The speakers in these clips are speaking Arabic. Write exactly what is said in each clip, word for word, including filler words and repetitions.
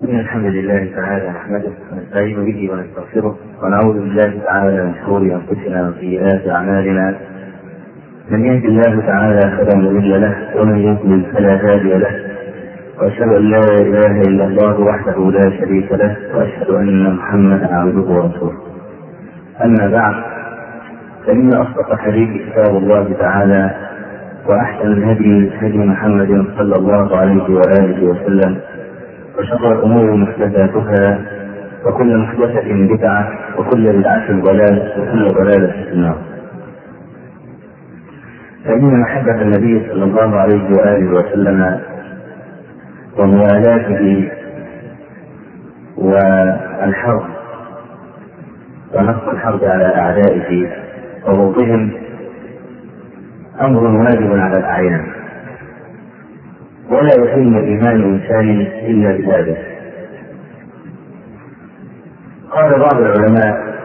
إن الحمد لله تعالى نحمده ونستعين به ونستغفره ونعوذ بالله تعالى من شرور أنفسنا وسيئات أعمالنا. من يهد الله تعالى فلا مضل له ومن يضلل فلا هادي له، وأشهد أن لا إله إلا الله وحده لا شريك له، وأشهد أن محمدا عبده ورسوله. أما بعد، فإن أصدق الحديث كتاب الله تعالى، وأحسن الهدي هدي محمد صلى الله عليه وآله وسلم، وشر الأمور محدثاتها، وكل محدثة بدعة، وكل بدعة ضلالة، وكل ضلالة في النار. فإن محبة النبي صلى الله عليه وآله وسلم وموالاته والحرب ونصب الحرب على أعدائه وبغضهم أمر واجب على الأعيان، ولا يتم إيمان إنسان إلا بذلك. قال بعض العلماء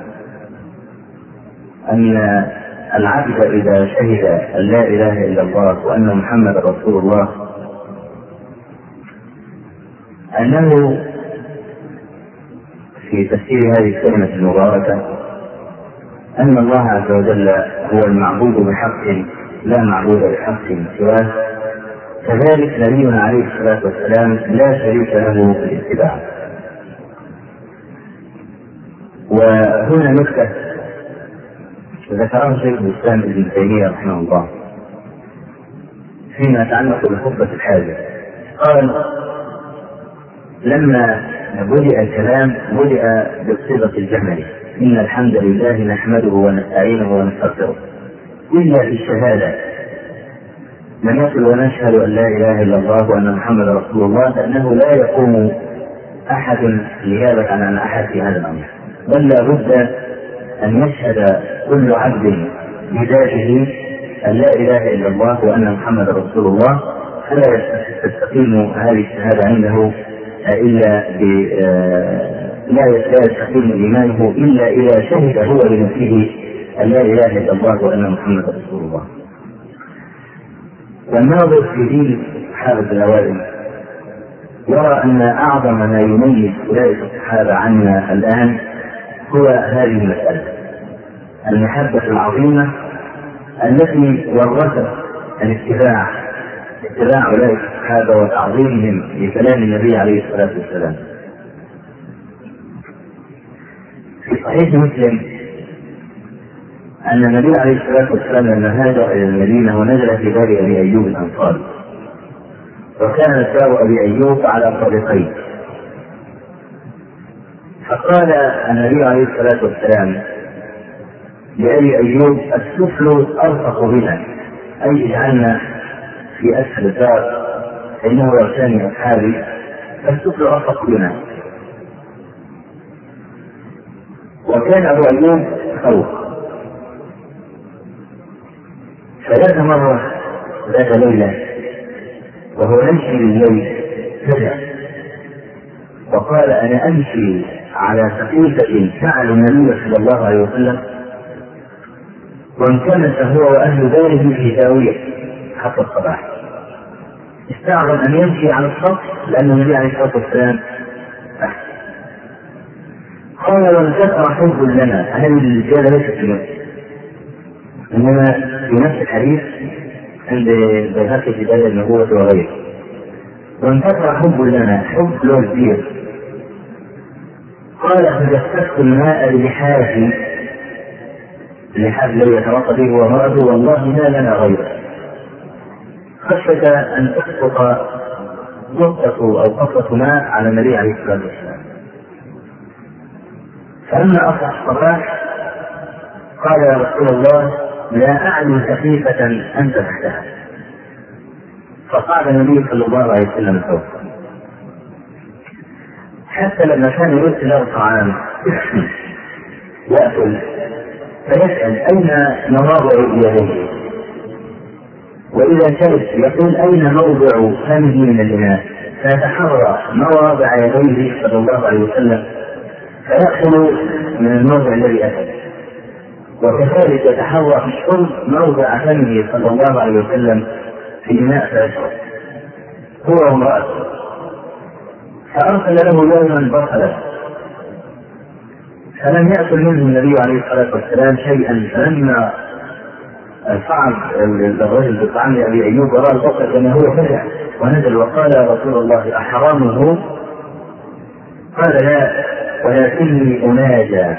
أن العبد إذا شهد أن لا إله إلا الله وأن محمد رسول الله أنه في تفسير هذه الكلمة المباركة أن الله عز وجل هو المعبود بحق لا معبود بحق سواه، كذلك نبينا عليه الصلاة والسلام لا شريك له في الاتباع. وهنا نكتة ذكرها شيخ الإسلام ابن تيمية رحمه الله فيما يتعلق بخطبة الحاجة. قال: لما بدأ الكلام بدأ بصيغة الجمل، إن الحمد لله نحمده ونستعينه ونستغفره، إلا في الشهادة لم يقل ونشهد أن لا إله إلا الله وأن محمد رسول الله، لأنه لا يقوم أحد نيابة عن أحد في هذا الأمر، بل لا بد أن يشهد كل عبد بذاته أن لا إله إلا الله وأن محمد رسول الله، فلا تستقيم هذه الشهادة عنده إلا ب لا يستقيم إيمانه إلا إذا شهد هو بنفسه أن لا إله إلا الله وأن محمد رسول الله. والناظر في دين الصحابة الأوائل يرى أن أعظم ما يميز أولئك الصحابة عنا الآن هو هذه المسألة، المحبة العظيمة التي ورثت الاتباع اتباع أولئك الصحابة وتعظيمهم لكلام النبي عليه الصلاة والسلام. في صحيح مسلم أن النبي عليه الصلاة والسلام لما هاجر إلى المدينة ونزل في دار أبي أيوب الأنصاري، وكان دار أبي أيوب على طريقين، فقال النبي عليه الصلاة والسلام لأبي أيوب: السفل أرفق بنا، أي اجعلنا في أسفل الدار فإنه يغشاني أصحابي، فالسفل أرفق بنا. وكان أبو أيوب فوق، فذات مرة ذات ليلة وهو يمشي بالليل فجأة وقال: أنا أمشي على سقيفة فعل النبي صلى الله عليه وسلم، وانكمس هو وأهل داره في زاوية حتى الصباح. استعظم أن يمشي على السطح لأن النبي عليه الصلاة والسلام تحت. قال: وانكسر حب لنا، هذه الرجالة ليست في نفسه، إنما في نفس الحديث عند بيهقي في دليل النبوة وغيره. وانكسر حب لنا، حب له كبير. قال: فجسدت الماء للحافي، اللحاف الذي يتوقع به هو مرضه، والله ما لنا غيره، خشية أن تسقط نقطة أو قطرة ماء على النبي عليه الصلاة والسلام. فلما أصبح الصباح قال: يا رسول الله، لا أعلم سخيفة أنت تحتها. فقال النبي صلى الله عليه وسلم فوق، حتى لما كان يرسل له الطعام يأكل فيسأل: أين مواضع يديه؟ وإذا شرب يقول: أين موضع فمه من الإناء؟ فيتحرى مواضع يديه صلى الله عليه وسلم فيأكل من الموضع الذي أكل، وكذلك يتحرى في الشرب موضع فمه صلى الله عليه وسلم في إناء فيشرب هو وامرأته. فأرسل له يوما بصلا فلم يأكل منه النبي عليه الصلاة والسلام شيئا. فلما صعد الرجل بطعام أبي أيوب ورأى البصل كما هو فزع ونزل وقال يا رسول الله أحرامه؟ قال لا ولكني أناجى.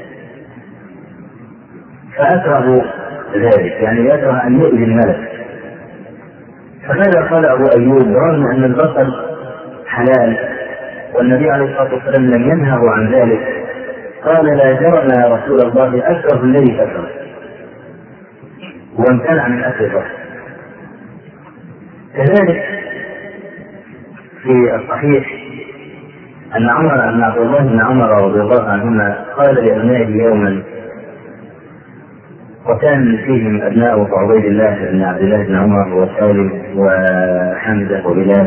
فأكره ذلك، يعني يكره أن يؤذي الملك. فماذا قال أبو أيوب رغم أن البصل حلال والنبي عليه الصلاة والسلام لم ينهه عن ذلك؟ قال لا جرم يا رسول الله أكره الذي أكره، وامتنع من أكل البصل. كذلك في الصحيح أن عمر أن عبد الله بن عمر رضي الله عنهما قال لأبنائه يوما، وكان فيهم أبناء عبيد الله بن عبد الله بن عمر وسالم وحمزة وبلال،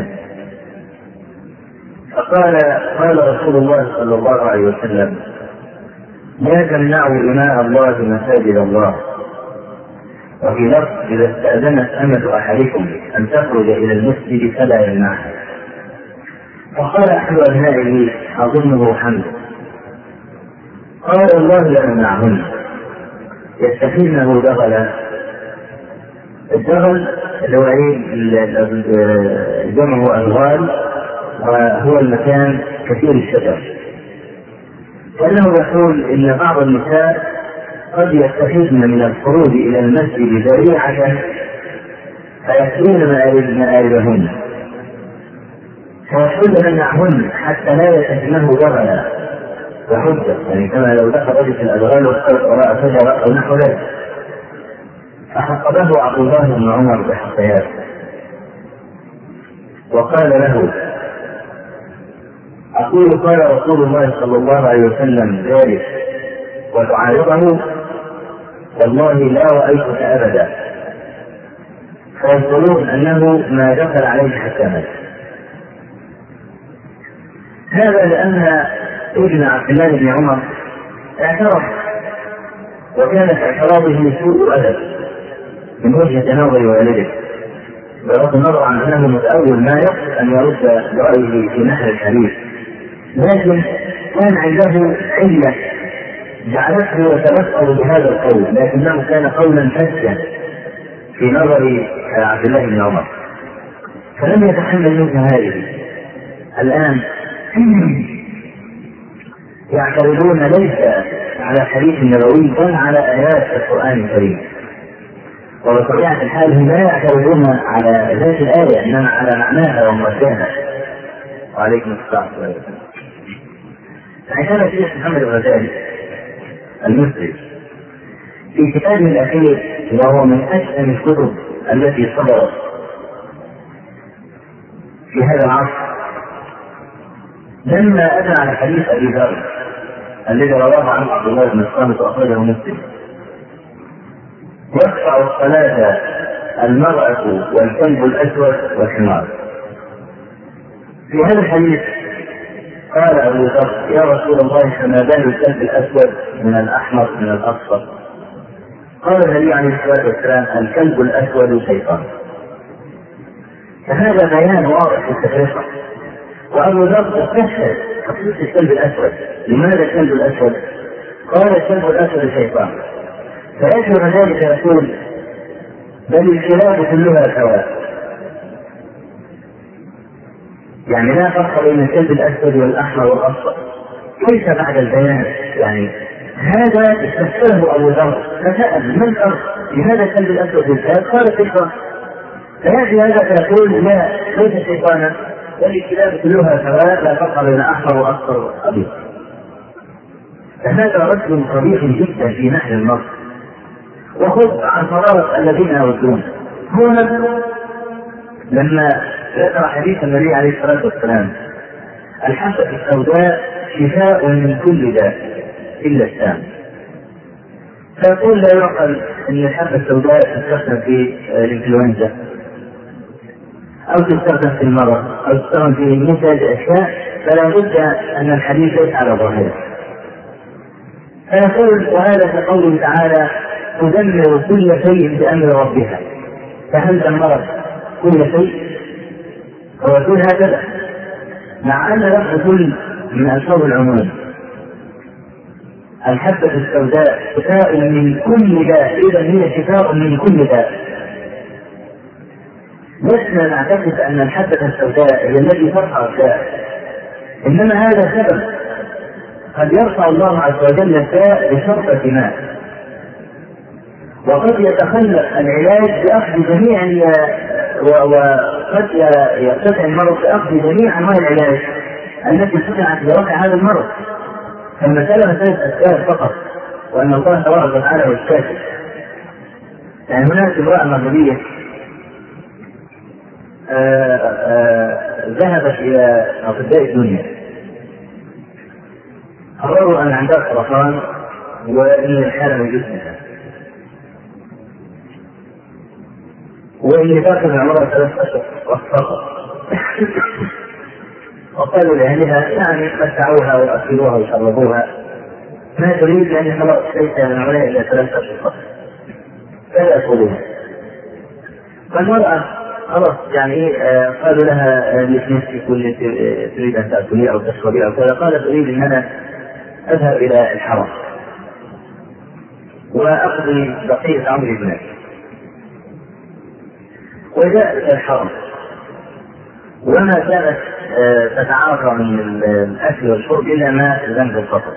فقال قال رسول الله صلى الله عليه وسلم لا تمنعوا إماء الله مساجد الله. وفي لفظ إذا استأذنت أمة أحدكم أن تخرج إلى المسجد فلا يمنعها. فقال أحد أبنائه أظنه حمزة قال الله لا يمنعهن يستفيدنه دغلا. الدغل اللي هو جمعه ألغال وهو المكان كثير الشجر، لأنه يقول إن بعض النساء قد يستفيدن من الخروج إلى المسجد ذريعة فيأتين مآربهن فيحل منعهن حتى لا يتهمه دغلا وحجة، يعني كما لو دخل رجل في الأدغال واختلط وراء شجرة أو نحو ذلك. فحقبه عبد الله بن عمر بحقيات وقال له أقول قال رسول الله صلى الله عليه وسلم ذلك وتعارضه؟ والله لا رأيتك أبدا. فيقولون أنه ما دخل عليه حتى مات. هذا لأن ابن عبد الله بن عمر اعترف، وكانت اعتراضه سوء أدب من وجهة نظر والده، بغض النظر عن أنه متأول ما يقصد أن يرد رأيه في نحو الحديث، لكن كان عنده علة جعلته يتبصر بهذا القول، لكنه كان قولا فاسدا في نظر عبد الله بن عمر فلم يتحمل منه هذه. الآن يعترضون ليس على الحديث النبوي بل على آيات القرآن الكريم، وبطبيعة الحال هم لا يعترضون على ذات الآية إنما على معناها ومرجعها. وعليكم السلام عليكم. عندما الشيخ محمد الغزالي المصري في كتابه الأخير وهو من أشهر الكتب التي صدرت في هذا العصر، لما أتى على حديث أبي ذر الذي رواه عنه عبد الله بن الصامت وأخرجه مسلم يقطع الصلاة المرأة والكلب الأسود والحمار، في هذا الحديث قال أبو ذر يا رسول الله فما بال الكلب الأسود من الأحمر من الأصفر؟ قال النبي عليه الصلاة والسلام الكلب الأسود شيطان. فهذا بيان واضح في التفرقة. وأبو ذر استشهد خصوص الكلب الأسود. لماذا الكلب الأسود؟ قال الكلب الأسود شيطان. فيشعر ذلك يقول بل الكلاب كلها سواء، يعني لا فرق بين الكلب الأسود والأحمر والأصفر. ليس بعد البيان، يعني هذا استفسره أبو ذر فسأل ما الفرق؟ لماذا الكلب الأسود والكلاب؟ قال شيطان. فيأتي هذا فيقول لا ليس شيطانا بل الكلاب كلها سواء لا فرق بين أحمر وأصفر وأبيض. فهذا رجل قبيح جدا في نحل النص. وخذ عن فرارة الذين يردون هنا لما ذكر حديث النبي عليه الصلاة والسلام الحبة السوداء شفاء من كل داء إلا السام. فيقول لا يعقل أن الحبة السوداء تستخدم في الإنفلونزا أو تستخدم في المرض أو تستخدم في نتاج أشياء، فلا بد أن الحديث ليس على ظاهره. فيقول وهذا كقوله تعالى تدمر كل شيء بأمر ربها، فهل دمرت كل شيء؟ هو يقول هكذا مع أن لفظ كل من ألفاظ العموم. الحبة السوداء شفاء من كل داء، إذا هي شفاء من كل داء. لسنا نعتقد أن الحبة السوداء هي التي ترفع الداء، إنما هذا سبب قد يرفع الله عز وجل الداء بشربة ماء، وقد يتخلف العلاج بأخذ جميع وقد يرتفع المرض بأخذ جميع أنواع العلاج التي صنعت لرفع هذا المرض. فالمسألة مسألة أسباب فقط، وأن الله تبارك وتعالى هو الشافي. يعني هناك امرأة مغربية ذهبت إلى أطباء الدنيا، قرروا أن عندها سرطان وإن الحالة من جسمها، وإن داخل عمرها ثلاث أشهر فقط. وقالوا لأهلها يعني متعوها وأكلوها وشربوها، ما تريد لأن خلاص ليس من عمرها إلا ثلاث أشهر فقط، فلا يأكلوها. فالمرأة خلاص يعني قالوا لها نفسي كل تريد أن تأكلي أو تشربي أو كذا، قالت أريد أن أنا أذهب إلى الحرم وأقضي بقية عمري هناك. وجاءت إلى الحرم وما كانت تتعاطى من الأكل والشرب إلا ما ذنب الفطر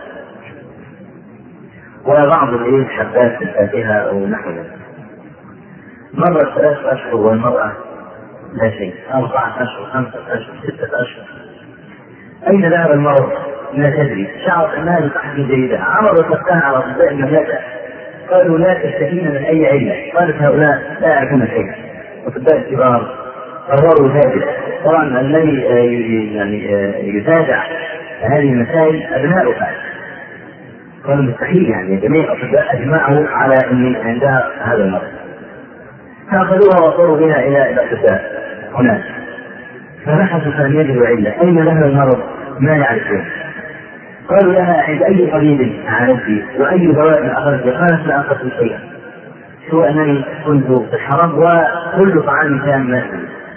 وبعض الحبات الفاكهة أو نحو ذلك. مرت ثلاث أشهر والمرأة لا شيء، أربعة أشهر، خمسة أشهر، ستة أشهر. أين ذهب المرض؟ لا تدري. شعرت أنها بصحة جيدة، عرضت نفسها على أطباء المملكة، قالوا لا تشتكين من أي علة. قالت هؤلاء لا يعرفون شيئا، أطباء الكبار قرروا ذلك. طبعا الذي يعني يتابع هذه المسائل أبناؤها، قالوا مستحيل يعني جميع الأطباء أجمعوا على أن عندها هذا المرض. فأخذوها وصاروا بها إلى الأطباء هناك، فبحثوا فلم يجدوا علة. أين ذهب المرض؟ ما يعرفون. قالوا لها عند أي طبيب عالجتي وأي دواء أخذت؟ قالت لا أخذت شيئا، سوى أنني كنت في الحرم وكل طعام كان ماشي.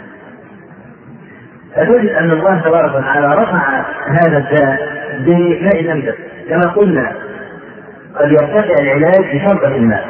فتجد أن الله تبارك وتعالى رفع هذا الداء بماء زمزم كما قلنا، قد يرتفع العلاج بشربة الماء.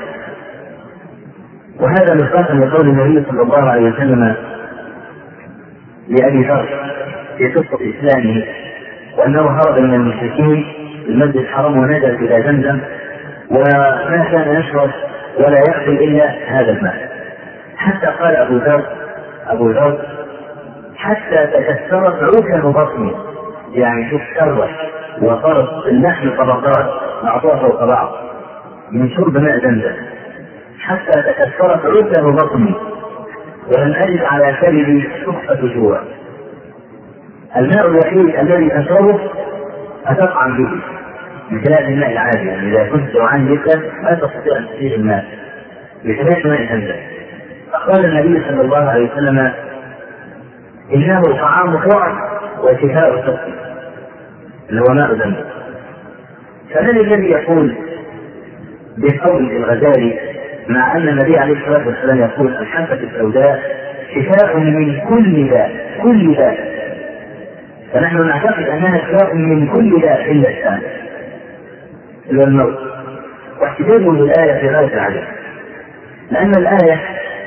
وهذا مصداقا لقول النبي صلى الله عليه وسلم لأبي ذر في قصة إسلامه، وأنه هرب من المشركين في المسجد الحرام ونزل إلى زمزم وما كان يشرب ولا يأكل إلا هذا الماء، حتى قال أبو ذر أبو ذر حتى تكسرت عكر بطني، يعني شوف شرة وصارت اللحم طبقات بعضها فوق بعض من شرب ماء زمزم، حتى تكسرت عكر بطني ولم أجد على كبدي شقة جوع. الماء الوحيد الذي تشربه أتطعم به من خلال الماء العادي، يعني إذا كنت جوعان جدا لا تستطيع أن تشرب الماء بخلاف ماء زمزم. فقال النبي صلى الله عليه وسلم إنه طعام قوع وشفاء السقم، اللي هو ماء زمزم. فمن الذي يقول بقول الغزالي مع أن النبي عليه الصلاة والسلام يقول الحبة السوداء شفاء من كل داء كل داء، فنحن نعتقد أنها شفاء من كل داء إلا الشام إلى الموت. واحتجاجه بالآية في غاية العجب، لأن الآية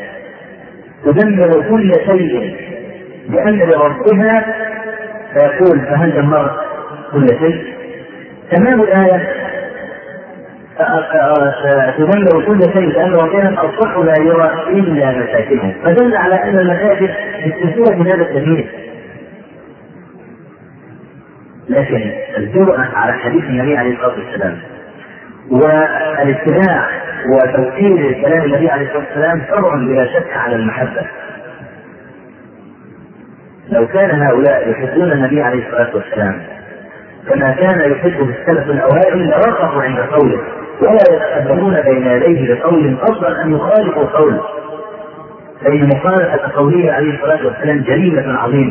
تدمر كل شيء بأمر ربها، فيقول فهل دمرت كل شيء؟ تمام الآية تدمر كل شيء بأمر ربها، الصح لا يرى إلا مساكنه، فدل على أن المساجد استثناء من هذا التدمير. لكن الجرأة على حديث النبي عليه الصلاة والسلام والاتباع وتوكيل كلام النبي عليه الصلاة والسلام فرع بلا شك على المحبة. لو كان هؤلاء يحبون النبي عليه الصلاة والسلام كما كان يحبه السلف الأوائل لرقصوا عند قوله ولا يتقدمون بين يديه بقول أفضل أن يخالفوا قوله، فإن مخالفة قوله عليه الصلاة والسلام جريمة عظيمة.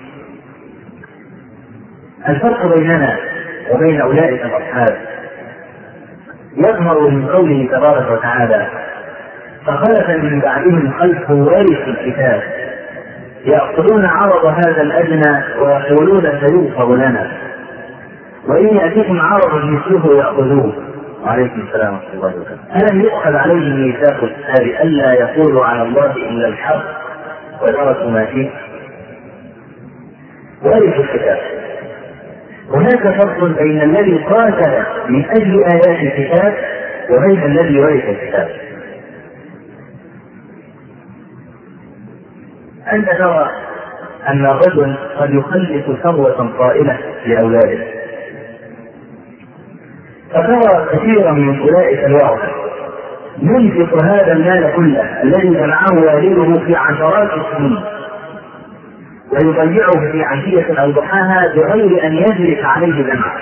الفرق بيننا وبين أولئك الأصحاب يظهر من قوله تبارك وتعالى فخلف من بعدهم خلف ورثوا الكتاب يأخذون عرض هذا الأدنى ويقولون سيغفر لنا، وإن يأتيكم عرض مثله يأخذوه. وعليكم السلام ورحمة الله وبركاته. ألم يؤخذ عليهم ميثاق الكتاب ألا يقولوا على الله إلا الحق ودرسوا ما فيه ورثوا الكتاب. هناك فرق بين الذي قاتل من أجل آيات الكتاب وبين الذي ورث الكتاب. أنت ترى أن الرجل قد يخلص ثروة طائلة لأولاده، فترى كثيرا من أولئك الورثة ينفق هذا المال كله الذي جمعه والده في عشرات السنين ويضيعه في عشية أو ضحاها بغير أن يجلس عليه دمعة،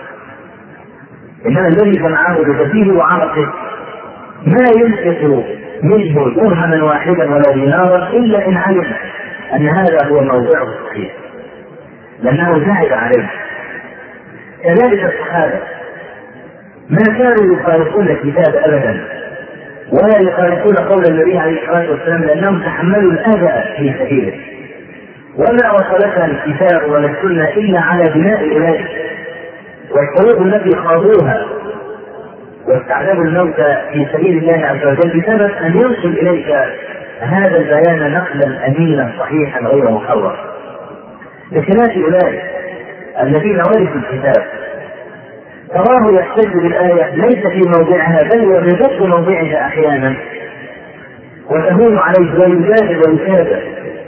إنما الذي جمعه بكثير وعرقه ما ينفق منه درهما واحدا ولا دينارا إلا إن علم أن هذا هو موضعه الصحيح لأنه زهد عليه. كذلك الصحابة ما كانوا يخالفون الكتاب أبدا ولا يخالفون قول النبي عليه الصلاة والسلام لأنهم تحملوا الأذى في سبيله، وما وصلتها الكتاب ولا السنة إلا على بناء أولئك والحروب التي خاضوها واستعذبوا الموت في سبيل الله عز وجل بسبب أن ينقل إليك هذا البيان نقلا أمينا صحيحا غير محرف، بخلاف أولئك الذين ورثوا الكتاب تراه يحتج بالآية ليس في موضعها بل وبغير موضعها أحيانا وتهون عليه ويجاهد ويكابر.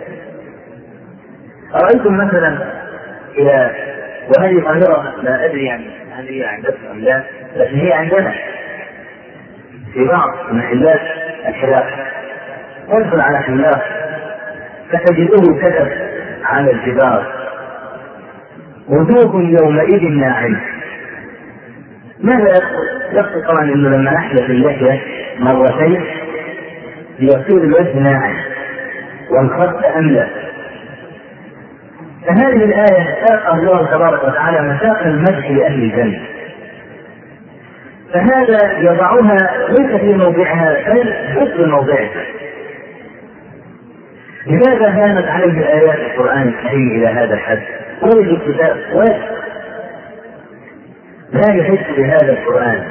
أرأيتم مثلا إلى وهذه ظاهرة لا أدري يعني هل هي عندكم أم لا، لكن هي عندنا في بعض محلات الحلاق تدخل على حلاق فتجده كتب على الجدار وجوه يومئذ ناعمة. ماذا يقصد؟ يقصد طبعا انه لما نحلف اللحية مرتين ليصير الوجه ناعم والخط أملى. فهذه الآية ساق الله تبارك وتعالى مساق المدح لأهل الجنة، فهذا يضعها ليس في موضعها بل مثل موضعها. لماذا هانت عليه آيات القرآن الكريم إلى هذا الحد؟ ورد الكتاب واجب لا يحس بهذا القرآن.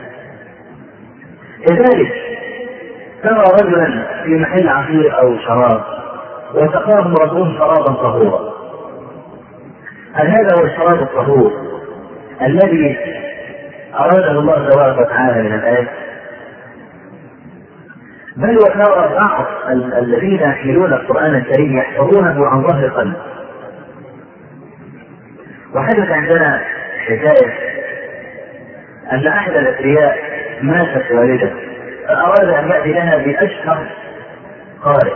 لذلك ترى رجلا في محل عصير أو شراب وسقاه رجل شرابا طهورا، هل هذا هو الشراب الطهور الذي أراده الله تبارك وتعالى من الآية؟ بل وترى بعض الذين يحملون القرآن الكريم يحفظونه عن ظهر قلب. وحدث عندنا حكاية أن أحد الأثرياء ماتت والده فأراد أن يأتي لها بأشهر قارئ،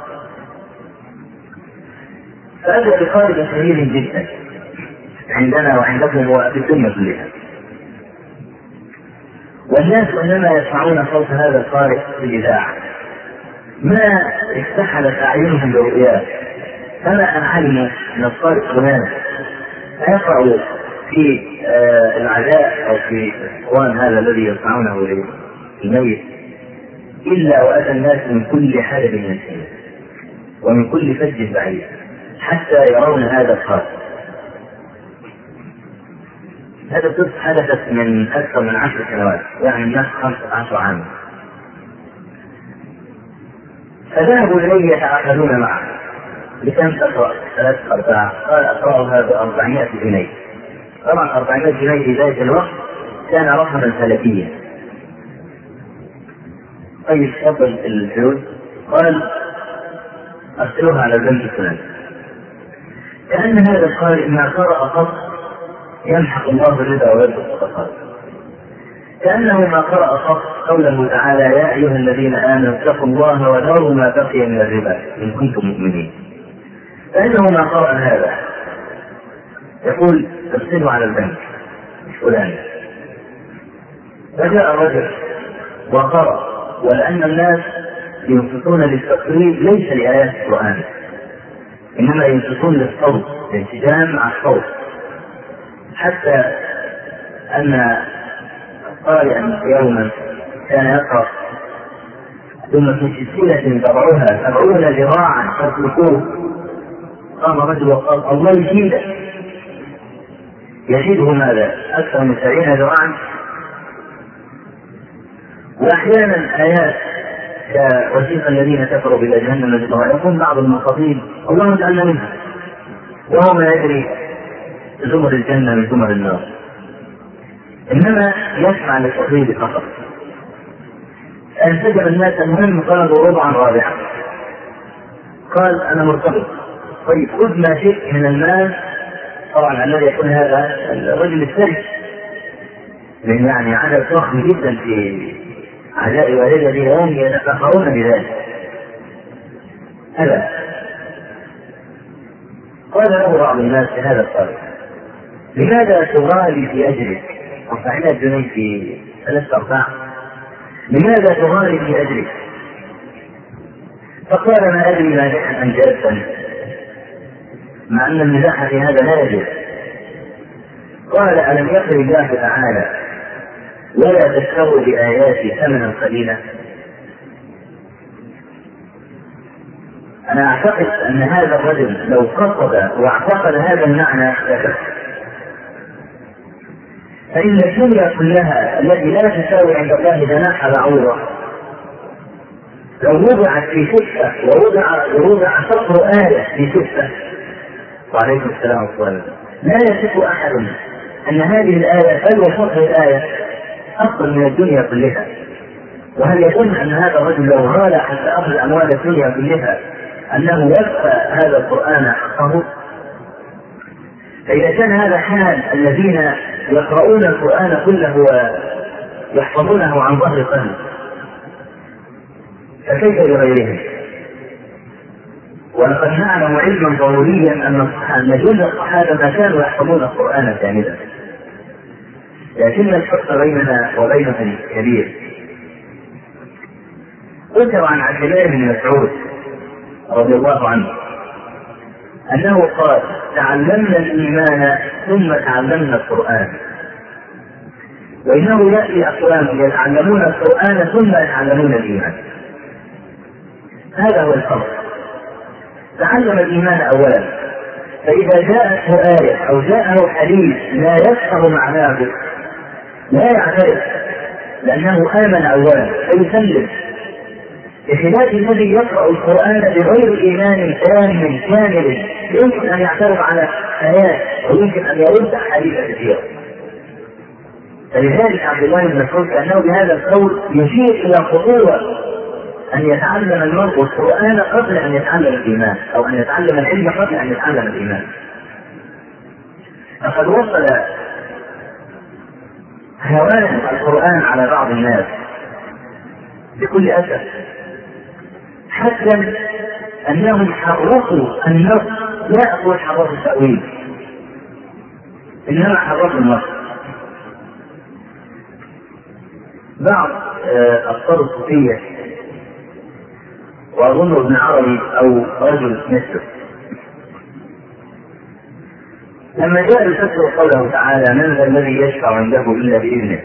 فأتى بقارئ كبير جدا عندنا وعندكم وفي الدنيا كلها، والناس إنما يسمعون صوت هذا القارئ في الإذاعة ما استحلت أعينهم برؤياه، فما أن علموا أن القارئ فلان يقرأ في آه العزاء أو في الإخوان هذا الذي يسمعونه للميت إلا وأتى الناس من كل حدب ينسين ومن كل فج بعيد حتى يرون هذا القارئ. هذا القصة حدثت من أكثر من عشر سنوات، يعني الناس خمسة عشر عاما. فذهبوا إليه يتعاقدون معه بكم تقرأ؟ ثلاث أرباع. قال أقرأها بأربعمائة جنيه. طبعا أربعمائة جنيه في ذلك الوقت كان رقما فلكيا. طيب تفضل الفلوس. قال أرسلوها على البنك الفلاني. كأن هذا القارئ ما قرأ قط يمحق الله الربا ويربط الصدقات، كأنه ما قرأ قط قوله تعالى يا أيها الذين آمنوا اتقوا الله وذروا ما بقي من الربا إن كنتم مؤمنين، كأنه ما قرأ هذا. يقول ارسلوا على البنك الفلاني. فجاء الرجل وقرأ، ولأن الناس ينفقون للتقريب ليس لآيات القرآن إنما ينفقون للصوت، الانسجام مع الصوت، حتى أن قارئا يوما كان يقرأ ثم في سلسلة تبعها سبعون ذراعا تسلكوه قام رجل وقال الله يزيده، يزيده ماذا؟ أكثر من سبعين ذراعا. وأحيانا آيات كوثيق الذين كفروا إلى جهنم زمرا، يكون بعض المخاطبين الله اجعلنا منها، وهو ما يدري زمر الجنة من زمر النار، إنما يسمع للتقليد فقط. انسجم الناس، المهم قالوا ربعا رابعا، قال أنا مرتبط، طيب خذ ما شئت من المال. طبعا الذي يكون هذا الرجل الثري، لأن يعني عدد ضخم جدا في أعداء والده هم يتفاخرون بذلك. هذا قال له بعض الناس في هذا الطريق لماذا تغالي في أجرك؟ أربعين جنيه في ثلاثة أرباع، لماذا تغالي في أجرك؟ فقال ما أدري مازحا أم جالسا، مع أن المزاح في هذا لا يجوز. قال ألم يقل الله تعالى ولا تشتروا بآياتي ثمنا قليلا؟ أنا أعتقد أن هذا الرجل لو قصد واعتقد هذا المعنى لكفر، فإن الدنيا كلها التي لا تساوي عند الله جناح بعوضة لو وضعت في شفة ووضع ووضع سطر آية في شفة، وعليكم السلام ورحمة الله، لا يثق أحد أن هذه الآية بل وسطر الآية أفضل من الدنيا كلها. وهل يظن أن هذا الرجل لو غال حتى أخذ أموال الدنيا كلها أنه يكفى هذا القرآن حقه؟ فإذا كان هذا حال الذين يقرؤون القرآن كله ويحفظونه عن ظهر قلب، فكيف لغيرهم؟ ولقد نعلم علما ضروريا أن جل الصحابة ما كانوا يحفظون القرآن كاملا، لكن الفرق بيننا وبينهم كبير. ذكر عن عبد الله بن مسعود رضي الله عنه أنه قال تعلمنا الإيمان ثم تعلمنا القرآن، وإنه يأتي أقوام يتعلمون القرآن ثم يتعلمون الإيمان. هذا هو الفرق. تعلم الإيمان أولا، فإذا جاءته آية أو جاءه حديث لا يفهم معناه لا يعترف، لأنه آمن أولا فيسلم، بخلاف الذي يقرأ القرآن بغير إيمان تام كامل يمكن أن يعترض على آيات ويمكن أن يرد حديث كثيرا. فلذلك عبد الله بن مسعود كأنه بهذا القول يشير إلى خطورة أن يتعلم المرء القرآن قبل أن يتعلم الإيمان، أو أن يتعلم العلم قبل أن يتعلم الإيمان. فقد وصل هوان القرآن على بعض الناس بكل أسف، حتى أنهم حرفوا النص، لا أقول حرفوا التأويل، إنما حرفوا النص. بعض أفكار الصوفية وأظن ابن عربي أو رجل مثله لما جاء يفسر قوله تعالى من ذا الذي يشفع عنده إلا بإذنه،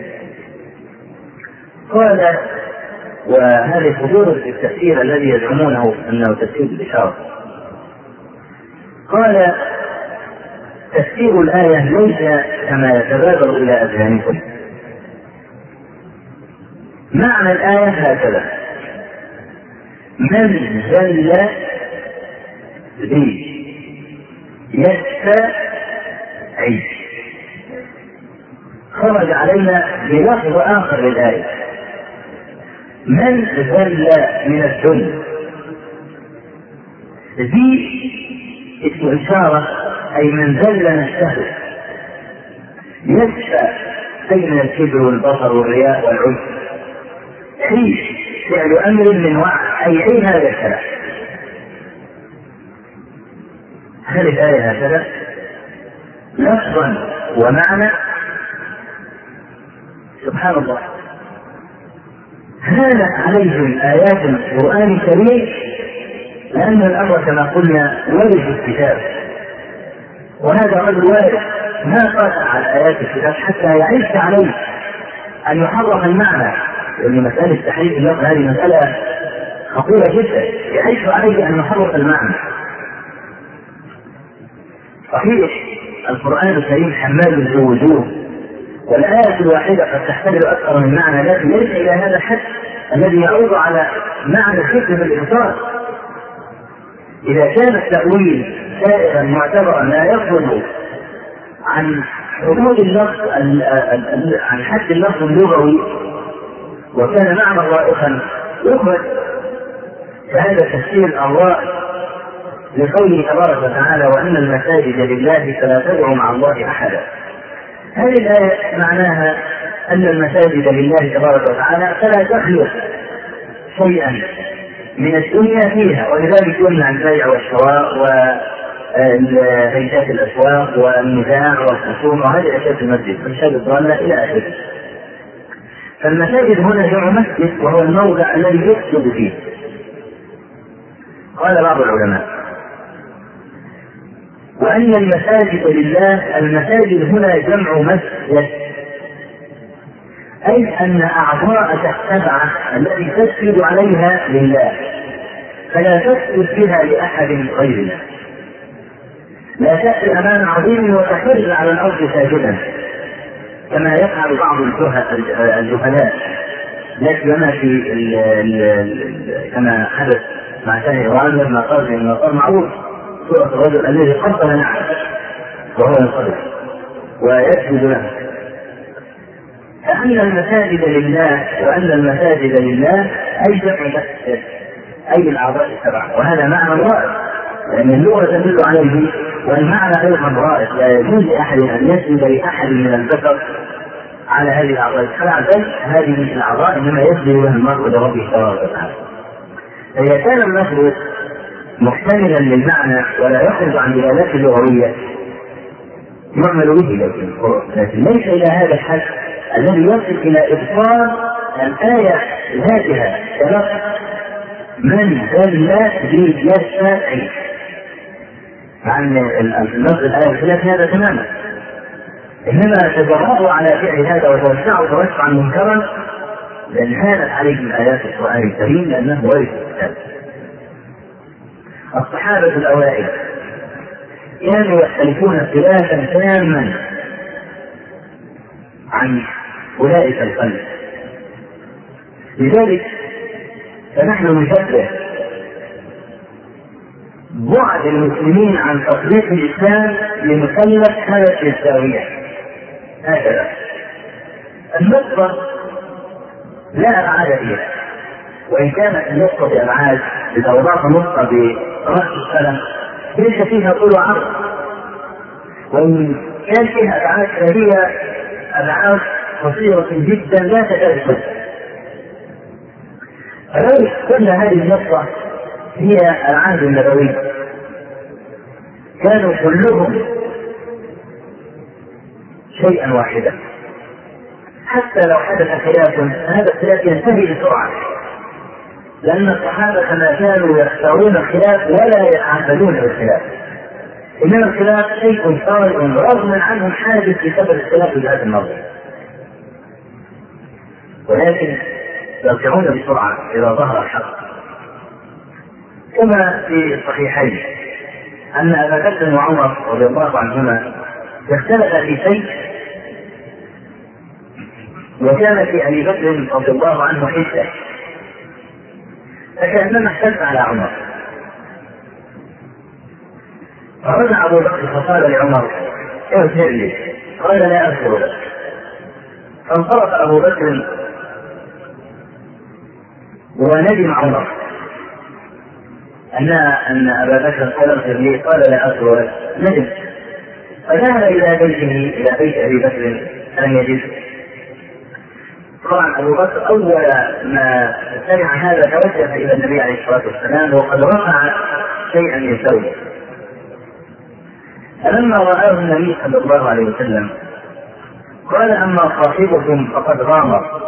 قال وهذه حضور التفسير الذي يزعمونه أنه تفسير الإشارة، قال تفسير الآية ليس كما يتبادر إلى أذهانكم. معنى الآية هكذا: من زل ذي يستعي، خرج علينا بلفظ آخر للآية من زل من الذل. ذي اسم إشارة أي من زل نفسه، يشفى أي من الكبر والبطر والرياء والعجب. عيش فعل أمر من وعي، أي عي هذا الكلام. هل الآية هكذا لفظا ومعنى؟ سبحان الله، هانت عليهم آيات القرآن الكريم لأن الأمر كما قلنا ورد في الكتاب، وهذا رجل وارد ما قاطع على آيات الكتاب حتى يعيش عليه أن يحرف المعنى، لأن مسألة تحريف اللفظ هذه مسألة خطيرة جدا، يعيش عليه أن يحرف المعنى. صحيح القرآن الكريم حمال ذو وجوه، والآية الواحدة قد تحتمل أكثر من معنى، لكن ليس إلى هذا الحد الذي يعود على معنى حكمة الإنصاف. إذا كان التأويل سائغا معتبرا لا يخرج عن حدود اللفظ عن حد اللفظ اللغوي وكان معنى رائقا يخرج، فهذا تفسير الرائع لقوله تبارك وتعالى: وأن المساجد لله فلا تدعوا مع الله أحدا. هذه الآية معناها أن المساجد لله تبارك وتعالى فلا تخلق شيئا من الدنيا فيها، ولذلك يمنع البيع والشراء وهيئات الأسواق والنزاع والخصوم وهذه الأشياء في المسجد والشهادة الضالة إلى آخره. فالمساجد هنا جمع مسجد وهو الموضع الذي يقصد فيه. قال بعض العلماء: وأن المساجد لله، المساجد هنا جمع مسجد، أي أن أعضاء السبعة التي تسجد عليها لله فلا تسجد بها لأحد غير الله. لا تأتي أمام عظيم وتخر على الأرض ساجدا كما يفعل بعض الجهلاء، لا سيما في ال ال كما حدث مع شاه إيران لما قال في المقام معروف سورة الرجل الذي قبل نعم وهو ينصرف ويسجد له. فأن المساجد لله وأن المساجد لله أي جمع مسجد أي الأعضاء السبعة، وهذا معنى رائع لأن اللغة تدل عليه، والمعنى أيضا رائع. لا يجوز لأحد أن يسجد لأحد من البشر على هذه الأعضاء السبعة، بل هذه الأعضاء إنما يسجد لها المرء لربه تبارك وتعالى. فإذا كان اللفظ محتملا للمعنى ولا يخرج عن دلالات اللغوية يعمل به، لكن لكن ليس إلى هذا الحد الذي يصل إلى إبطال الآية ذاتها كلفظ من ذل بيستطيع. عن اللفظ الآية الخلاف هذا تماما، إنما تجرأوا على فعل هذا وتوسعوا توسعا منكرا لأن هانت عليهم آيات القرآن الكريم لأنه ورث الكتاب. الصحابة الأوائل كانوا يختلفون اختلافا تاما عن أولئك الخلق، لذلك فنحن نشبه بعد المسلمين عن تطبيق الإسلام لمثلث حالة الزاوية. هكذا النقطة لا أبعاد فيها، وإن كانت النقطة بأبعاد إذا وضعت نقطة برأس السلم ليس فيها طول وعرض، وإن كان فيها أبعاد فهي أبعاد قصيرة جدا لا تكاد. فلو كل هذه النقطة هي العهد النبوي كانوا كلهم شيئا واحدا، حتى لو حدث خلاف هذا الخلاف ينتهي بسرعة، لأن الصحابة ما كانوا يختارون الخلاف ولا يتعبدون بالخلاف، إنما الخلاف شيء طارئ رغم عنهم حادث بسبب اختلاف وجهات النظر، ولكن يرجعون بسرعة إذا ظهر الحق. كما في الصحيحين أن أبا بكر وعمر رضي الله عنهما اختلفا في شيء، وكان في أبي بكر رضي الله عنه حجة، فكأنما اختلف على عمر، فرجع أبو بكر فقال لعمر: اغفر لي. قال: لا أغفر لك. فانصرف أبو بكر وندم عمر أن أن أبا بكر قال: اغفر لي. قال: لا أغفر لك. ندم، فذهب إلى بيته إلى بيت أبي بكر فلم يجده. طبعا أبو بكر أول ما سمع هذا توجه إلى النبي عليه الصلاة والسلام وقد رفع شيئا يسوي. فلما رآه النبي صلى الله عليه وسلم قال: أما صاحبكم فقد غامر،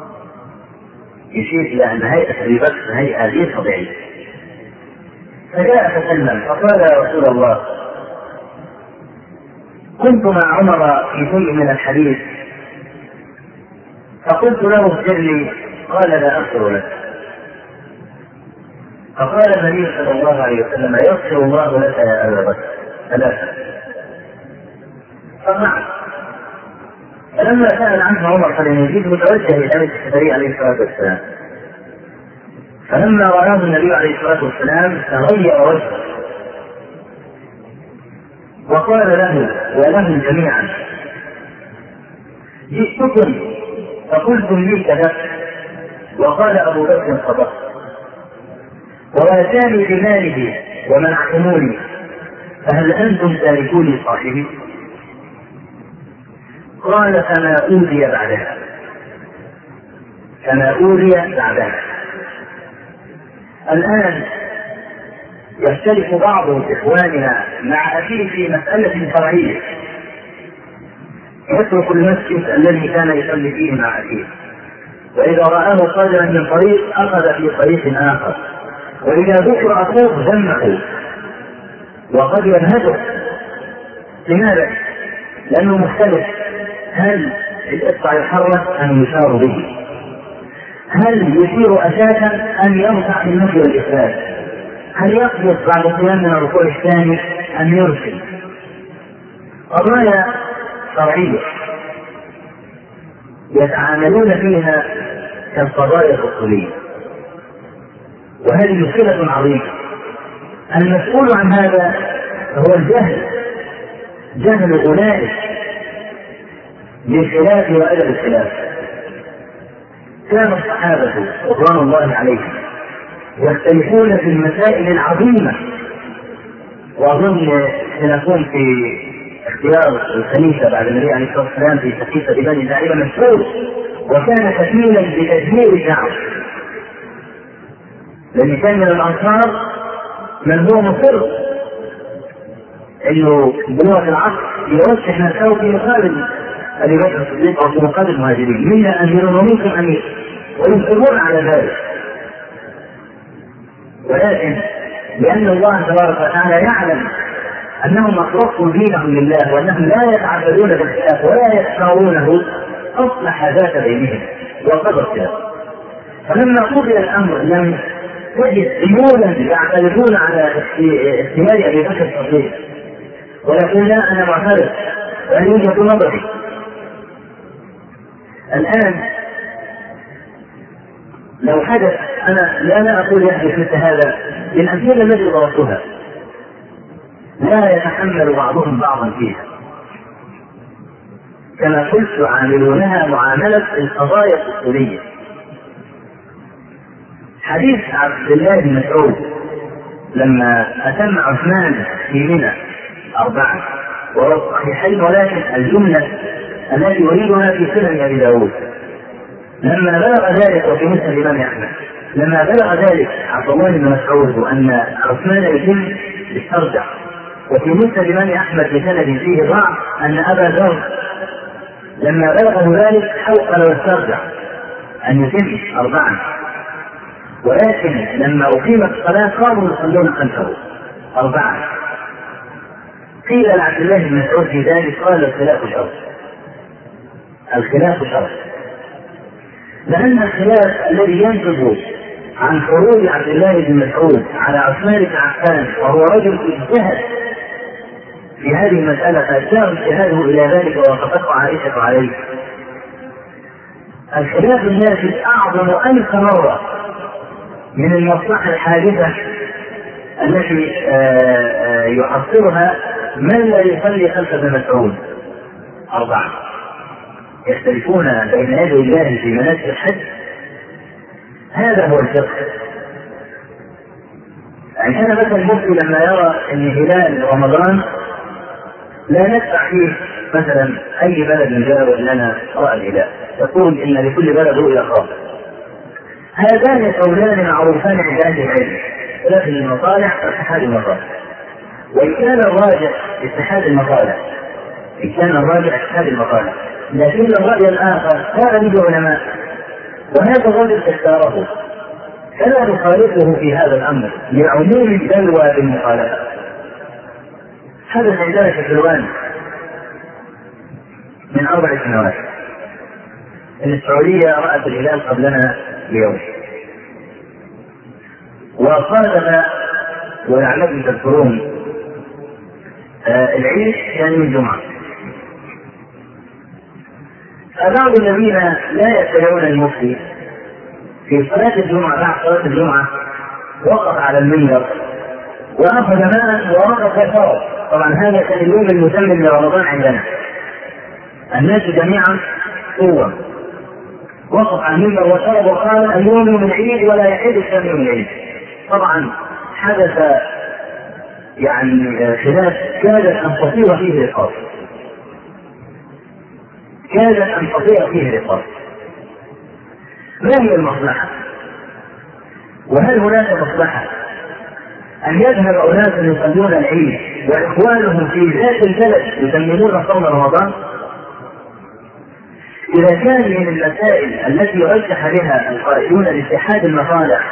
يشير إلى أن هيئة أبي بكر هيئة غير طبيعية. فجاء فسلم فقال: يا رسول الله، كنت مع عمر في شيء من الحديث فقلت له: اغفر لي. قال: لا أغفر لك. فقال النبي صلى الله عليه وسلم: يغفر الله لك يا أبا بكر ثلاثة. فقعد. فلما سأل عنه عمر فلم يجده توجه إلى النبي عليه الصلاة والسلام. فلما رآه النبي عليه الصلاة والسلام تغير وجهه وقال له ولهم جميعا: جئتكم فقلتم لي كذا، وقال أبو بكر: صدقت، وواساني بماله ومنعتموني، فهل أنتم تاركوني صاحبي؟ قال: فما أوذي بعدها، فما أوذي بعدها. الآن يختلف بعض إخواننا مع أخيه في مسألة فرعية، يترك المسجد الذي كان يصلي فيه مع أخيه، وإذا رآه قادما من طريق أخذ في طريق آخر، وإذا ذكر أخوه ذمه وقد ينهده. لماذا؟ لأنه مختلف. هل الإقطاع يحرك أم يشار به؟ هل يشير أساسا أم يرفع في النفي والإثبات؟ هل يقبض بعد القيام من الركوع الثاني أم يرسل؟ قضايا فرعية يتعاملون فيها كالقضايا الأصولية، وهذه مشكلة عظيمة. المسؤول عن هذا هو الجهل، جهل أولئك بالخلاف وأدب الخلاف. كان الصحابة رضوان الله عليهم يختلفون في المسائل العظيمة، وأظن سنكون في اختيار الخليفة بعد النبي عليه الصلاة والسلام في سقيفة بني ساعدة مشهور، وكان كفيلا بتجميع الدعوة، لأن كان من الأنصار من هو مصر إنه بلغة العصر يرشح نفسه في مقابل أبي بكر الصديق أو في مقابل المهاجرين: منا أمير ومنكم أمير، ويصرون على ذلك. ولكن لأن الله تبارك وتعالى يعلم أنهم أخلصوا دينهم لله وأنهم لا يتعبدون بالخلاف ولا يختارونه، أصلح ذات بينهم وقضى الخلاف. فلما قضي الأمر لم تجد ديونا يعترضون على احتمال أبي بكر الصديق ويقول: لا، أنا معترض وأنا وجهة نظري. الآن لو حدث، أنا لا أنا أقول يحدث مثل هذا، للأمثلة التي ضربتها لا يتحمل بعضهم بعضا فيها، كما قلت يعاملونها معاملة القضايا الأصولية. حديث عبد الله بن مسعود لما أتم عثمان في منى أربعة وهو صحيحين، ولكن الجملة التي يريدها في سنن أبي داود، لما بلغ ذلك وفي مسند الإمام أحمد، لما بلغ ذلك عبد الله بن مسعود أن عثمان يتم استرجع، وفي مسند الإمام أحمد بسند فيه ضعف أن أبا ذر لما بلغه ذلك حوقل واسترجع أن يتم أربعا، ولكن لما أقيمت الصلاة قاموا يصلون خلفه أربعة. قيل لعبد الله بن مسعود في ذلك قال: الخلاف شر، الخلاف شر، لأن الخلاف الذي ينتج عن خروج عبد الله بن مسعود على عثمان بن عفان وهو رجل اجتهد في هذه المسألة فأشار اجتهاده إلى ذلك ووافقته عائشة عليه، الخلاف الناتج أعظم ألف مرة من المصلحة الحادثة التي يحصلها من لا يصلي خلف ابن مسعود أربعة. يختلفون بين يدي الله في مناسك الحج، هذا هو الفقه. يعني أنا مثلا المفتي لما يرى أن هلال رمضان لا ندفع فيه مثلا أي بلد من جاء لنا رأى الهلال، يقول إن لكل بلد رؤيا خاصة. هذان قولان معروفان عند أهل العلم، ولكن المصالح اتحاد المصالح، وإن كان الراجح اتحاد المصالح، إن كان الراجح اتحاد المصالح، لكن الرأي الآخر كان له علماء وهذا الرجل اختاره، فلا نخالفه في هذا الأمر لعموم البلوى بالمخالفة. حدث عندنا في حلوان من أربع سنوات إن السعودية رأت الهلال قبلنا بيوم، وصادف ولعلكم تذكرون آه العيد كان من الجمعة، فبعض الذين لا يتبعون المفتي في صلاة الجمعة بعد صلاة الجمعة وقف على المنبر وأخذ ماء ووقف وشرب. طبعا هذا كان اليوم المتمم لرمضان عندنا، الناس جميعا قوة، وقف على المنبر وشرب وقال اليوم من عيد ولا يحيد الشام من عيد. طبعا حدث يعني خلاف كادت أن تطير فيه الأرض، كادت أن تطير فيه الأرض. ما هي المصلحة؟ وهل هناك مصلحة أن يذهب أناس يصلون العيد وإخوانهم في ذات البلد يتممون صوم رمضان؟ إذا كان من المسائل التي رجح بها القائلون لاتحاد المصالح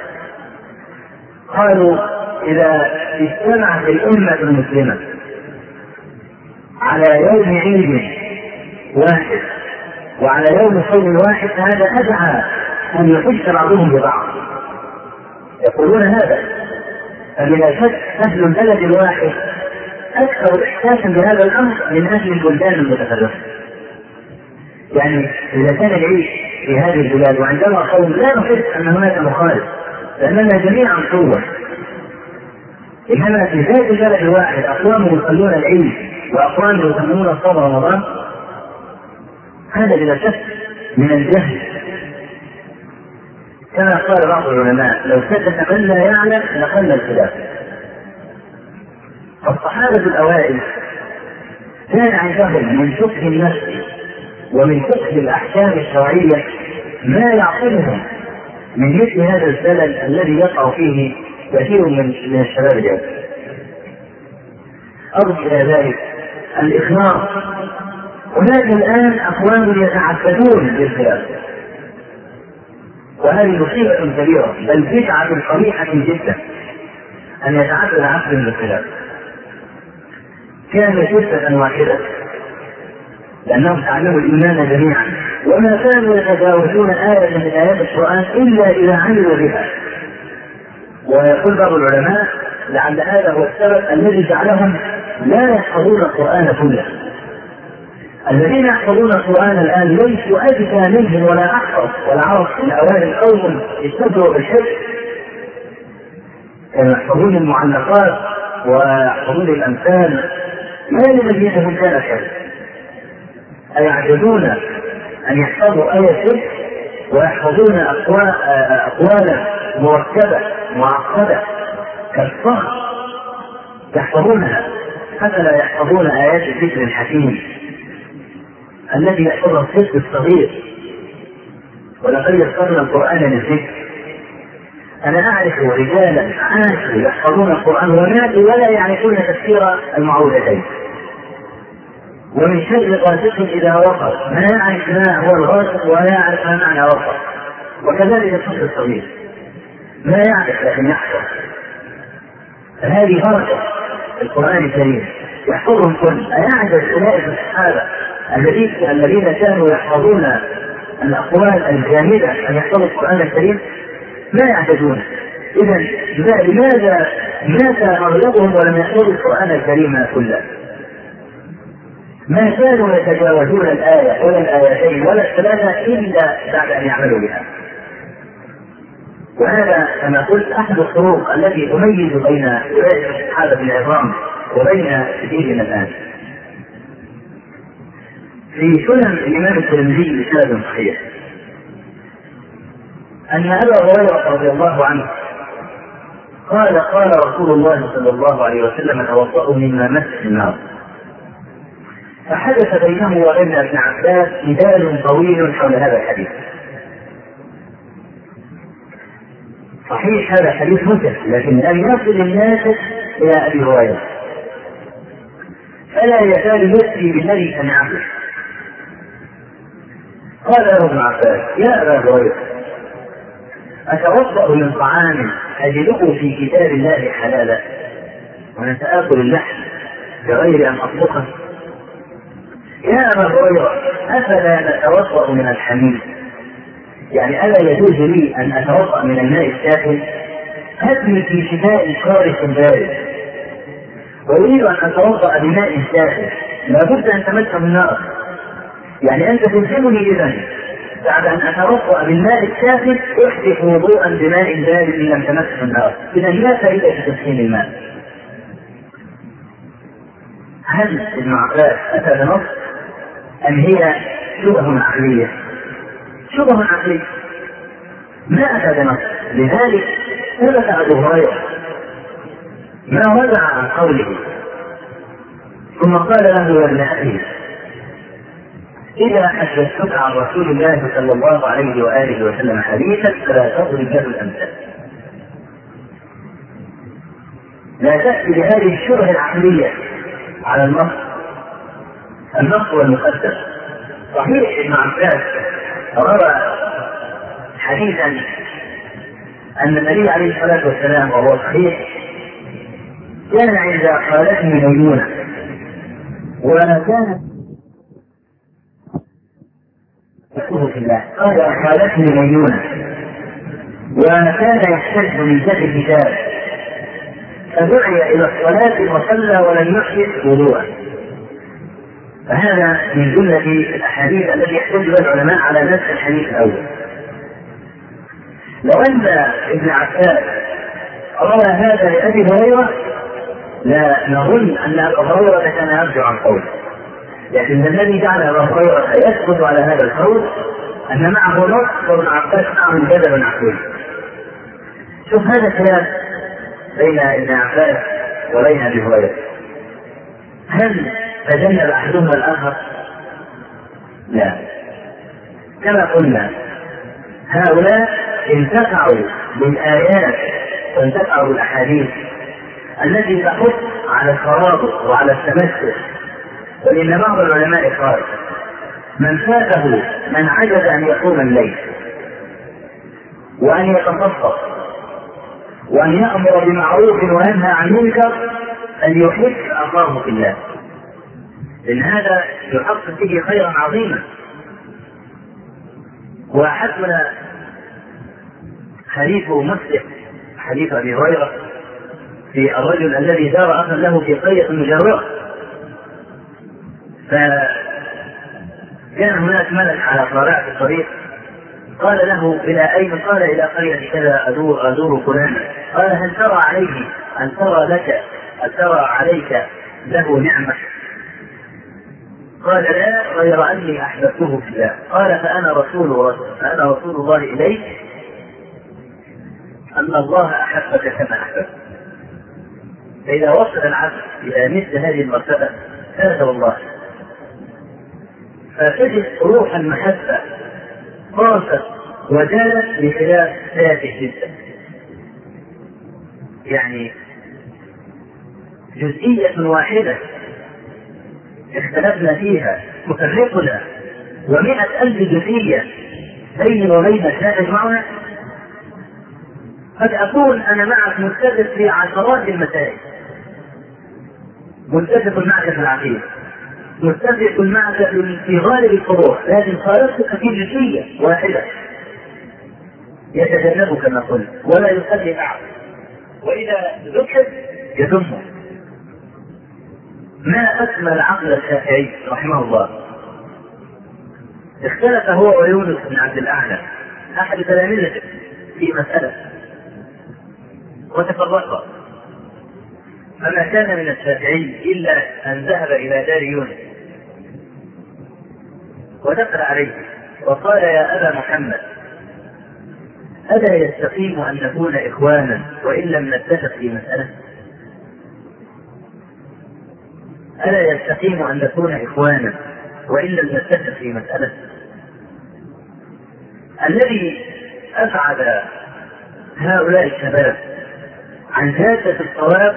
قالوا إذا اجتمعت الأمة المسلمة على يوم عيد واحد وعلى يوم صوم واحد هذا أدعى أن يحس بعضهم ببعض. يقولون هذا فبلا شك أهل البلد الواحد أكثر إحساسا بهذا الأمر من أهل البلدان المتفرقة. يعني إذا كان العيش في هذه البلاد وعندما قوم لا نحس أن هناك مخالف لأننا جميعا قوة، إنما في ذات البلد الواحد أقوام يصلون العيد وأقوام يصلون صوم رمضان، هذا بلا شك من الجهل. كما قال بعض العلماء لو سكت من لا يعلم لقل الخلاف. فالصحابة الأوائل كان عندهم من فقه النفس ومن فقه الأحكام الشرعية ما يعقلهم من مثل هذا الزلل الذي يقع فيه كثير من الشباب اليوم. أضف إلى ذلك الإخلاص. هناك الآن أقوام يتعبدون بالخلاف، وهذه مصيبة كبيرة بل بدعة قبيحة جدا أن يتعبد عبد بالخلاف. كان جثة واحدة لأنهم تعلموا الإيمان جميعا وما كانوا يتجاوزون آية من آيات القرآن إلا إذا عملوا بها. ويقول بعض العلماء لعل هذا هو السبب الذي جعلهم لا يحفظون القرآن كله. الذين يحفظون القرآن الآن ليسوا أذكى منهم ولا أحفظ ولا عرف في الأوائل قوم يستبدوا بالحفظ، كانوا يحفظون المعلقات ويحفظون الأمثال ما لنبيهم كان كذا. أيعجزون أن يحفظوا آية الحفظ ويحفظون أقوالا مركبة معقدة كالصخر يحفظونها، حتى لا يحفظون آيات الذكر الحكيم الذي يحفظها الطفل الصغير. ولقد يسرنا القرآن للذكر. أنا أعرف رجالا عاشوا يحفظون القرآن وماتوا ولا يعرفون تفسير المعوذتين. ومن شر غاسق إذا وقب ما يعرف ما هو الغاسق ولا يعرف ما معنى وقب. وكذلك الطفل الصغير ما يعرف لكن يحفظ. هذه بركة القرآن الكريم يحفظهم كل. أيعجز أولئك الصحابة الذين كانوا يحفظون الأقوال الجامدة أن يحفظوا القرآن الكريم؟ ما يعجزون. إذا لماذا مات أغلبهم ولم يحفظوا القرآن الكريم كله؟ ما كانوا يتجاوزون الآية ولا الآيتين ولا الثلاثة إلا بعد أن يعملوا بها. وهذا كما قلت أحد الطرق التي تميز بين أولئك الصحابة العظام وبين جيلنا الآن. في سنن الإمام الترمذي بسند صحيح أن أبا هريرة رضي الله عنه قال قال رسول الله صلى الله عليه وسلم توضأوا مما مس النار. فحدث بينه وبين ابن عباس جدال طويل حول هذا الحديث. صحيح هذا الحديث متفق لكن لم يصل الناس إلى أبي هريرة فلا يزال يفتي بالذي سمعه. قال له ابن عباس يا أبا هريرة أتوضأ من طعام أجده في كتاب الله حلالا وأنا سآكل اللحم بغير أن أطبخه؟ يا أبا هريرة أفلا نتوضأ من الحميم؟ يعني ألا يجوز لي أن أتوضأ من الماء الساخن؟ هاتني في شتاء خارق بارد وأريد أن أتوضأ بماء ساخن لابد أن تمسه النار. يعني أنت تلزمني بذنب بعد أن أتوضأ بالماء الساخن أحدث وضوءا بماء بارد لم تمسه النار، إذا لا فائدة في تسخين الماء. هل ابن عباس أتى بنص أم هي شبه عقلية؟ شبه عقلية، ما أتى بنص. لذلك ثبت أبو هريرة ما رجع عن قوله، ثم قال له يا ابن أخي إذا حدثتك عن رسول الله صلى الله عليه وآله وسلم حديثا فلا تضرب له الأمثال. لا تأتي بهذه الشبهة العقلية على النص. النص هو المقدس. صحيح ابن عباس روى حديثا أن النبي عليه الصلاة والسلام وهو صحيح كان عند خالته ميمونة وكانت في الله قال خالته ميمونة وكان يحتج من جد الكتاب فدعي إلى الصلاة وصلى ولم يحدث وضوءا. فهذا من جملة الأحاديث التي يحتج بها العلماء على نفس الحديث الأول. لو أن ابن عباس روى هذا لأبي هريرة لا نظن أن أبا هريرة كان يرجع عن قوله، لكن الذي جعل أبا هريرة يثبت على هذا القول أن معه نص وابن عباس معه جدل عقلي. شوف هذا الكلام بين ابن عباس وبين أبي هريرة، هل تجنب أحدهما الآخر؟ لا. كما قلنا هؤلاء انتفعوا بالآيات وانتفعوا بالأحاديث التي تحث على الترابط وعلى التمسك. ولأن بعض العلماء قال من فاته من عجز أن يقوم الليل وأن يتصدق وأن يأمر بمعروف وينهى عن منكر أن يحب أخاه في الله، لأن هذا يحقق فيه خيرا عظيما. وحسن حديث مسلم حديث أبي هريرة في الرجل الذي دار أخا له في قرية مجاورة، فكان هناك ملك على قارعة الطريق قال له إلى أين؟ قال إلى قرية كذا أزور أزور فلانا. قال هل ترى عليه أن ترى لك هل ترى عليك له نعمة؟ قال لا غير أني أحببته في الله. قال فأنا رسول رسول فأنا رسول الله إليك أن الله أحبك كما أحببت. فإذا وصل العبد إلى مثل هذه المرتبة فاز والله، فتجد روح المحبة قاست وجالت بخلاف تافه جدا. يعني جزئية واحدة اختلفنا فيها تفرقنا ومئة ألف جزئية بين وبينك لا تجمعنا. قد أكون أنا معك متفق في عشرات المسائل، متفق معك في العقيدة، متفق معك في غالب الفروع، لكن خالفتك في جزئية واحدة يتجنبه كما قلت ولا يصلي معه، وإذا ذكر يذمه. ما أكمل عقل الشافعي رحمه الله. اختلف هو ويونس بن عبد الأعلى أحد تلاميذه في مسألة وتفرقا، فما كان من الشافعي إلا أن ذهب إلى دار يونس ودخل عليه وقال يا أبا محمد ألا يستقيم أن نكون إخوانا وإن لم نتفق في مسألة؟ ألا يستقيم أن نكون إخوانا وإن لم نتفق في مسألة؟ الذي أبعد هؤلاء الشباب عن جادة الصواب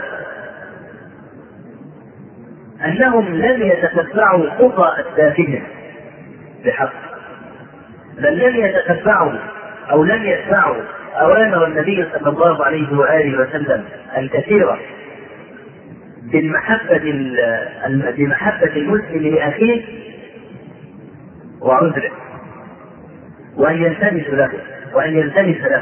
أنهم لم يتتبعوا خطى أسلافهم بحق، بل لم يتتبعوا أو لم يتبعوا أوامر النبي صلى الله عليه وآله وسلم الكثيرة بالمحبة بمحبة المسلم لأخيه وعذره، وأن يلتمس له وأن يلتمس له.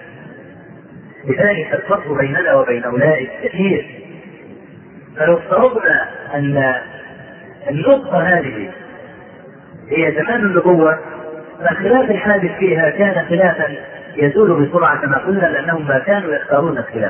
لذلك الفرق بيننا وبين أولئك كثير. فلو افترضنا أن النقطة هذه هي زمان النبوة، فالخلاف الحادث فيها كان خلافا يزول بسرعة كما قلنا، لأنهم ما كانوا يختارون الخلاف.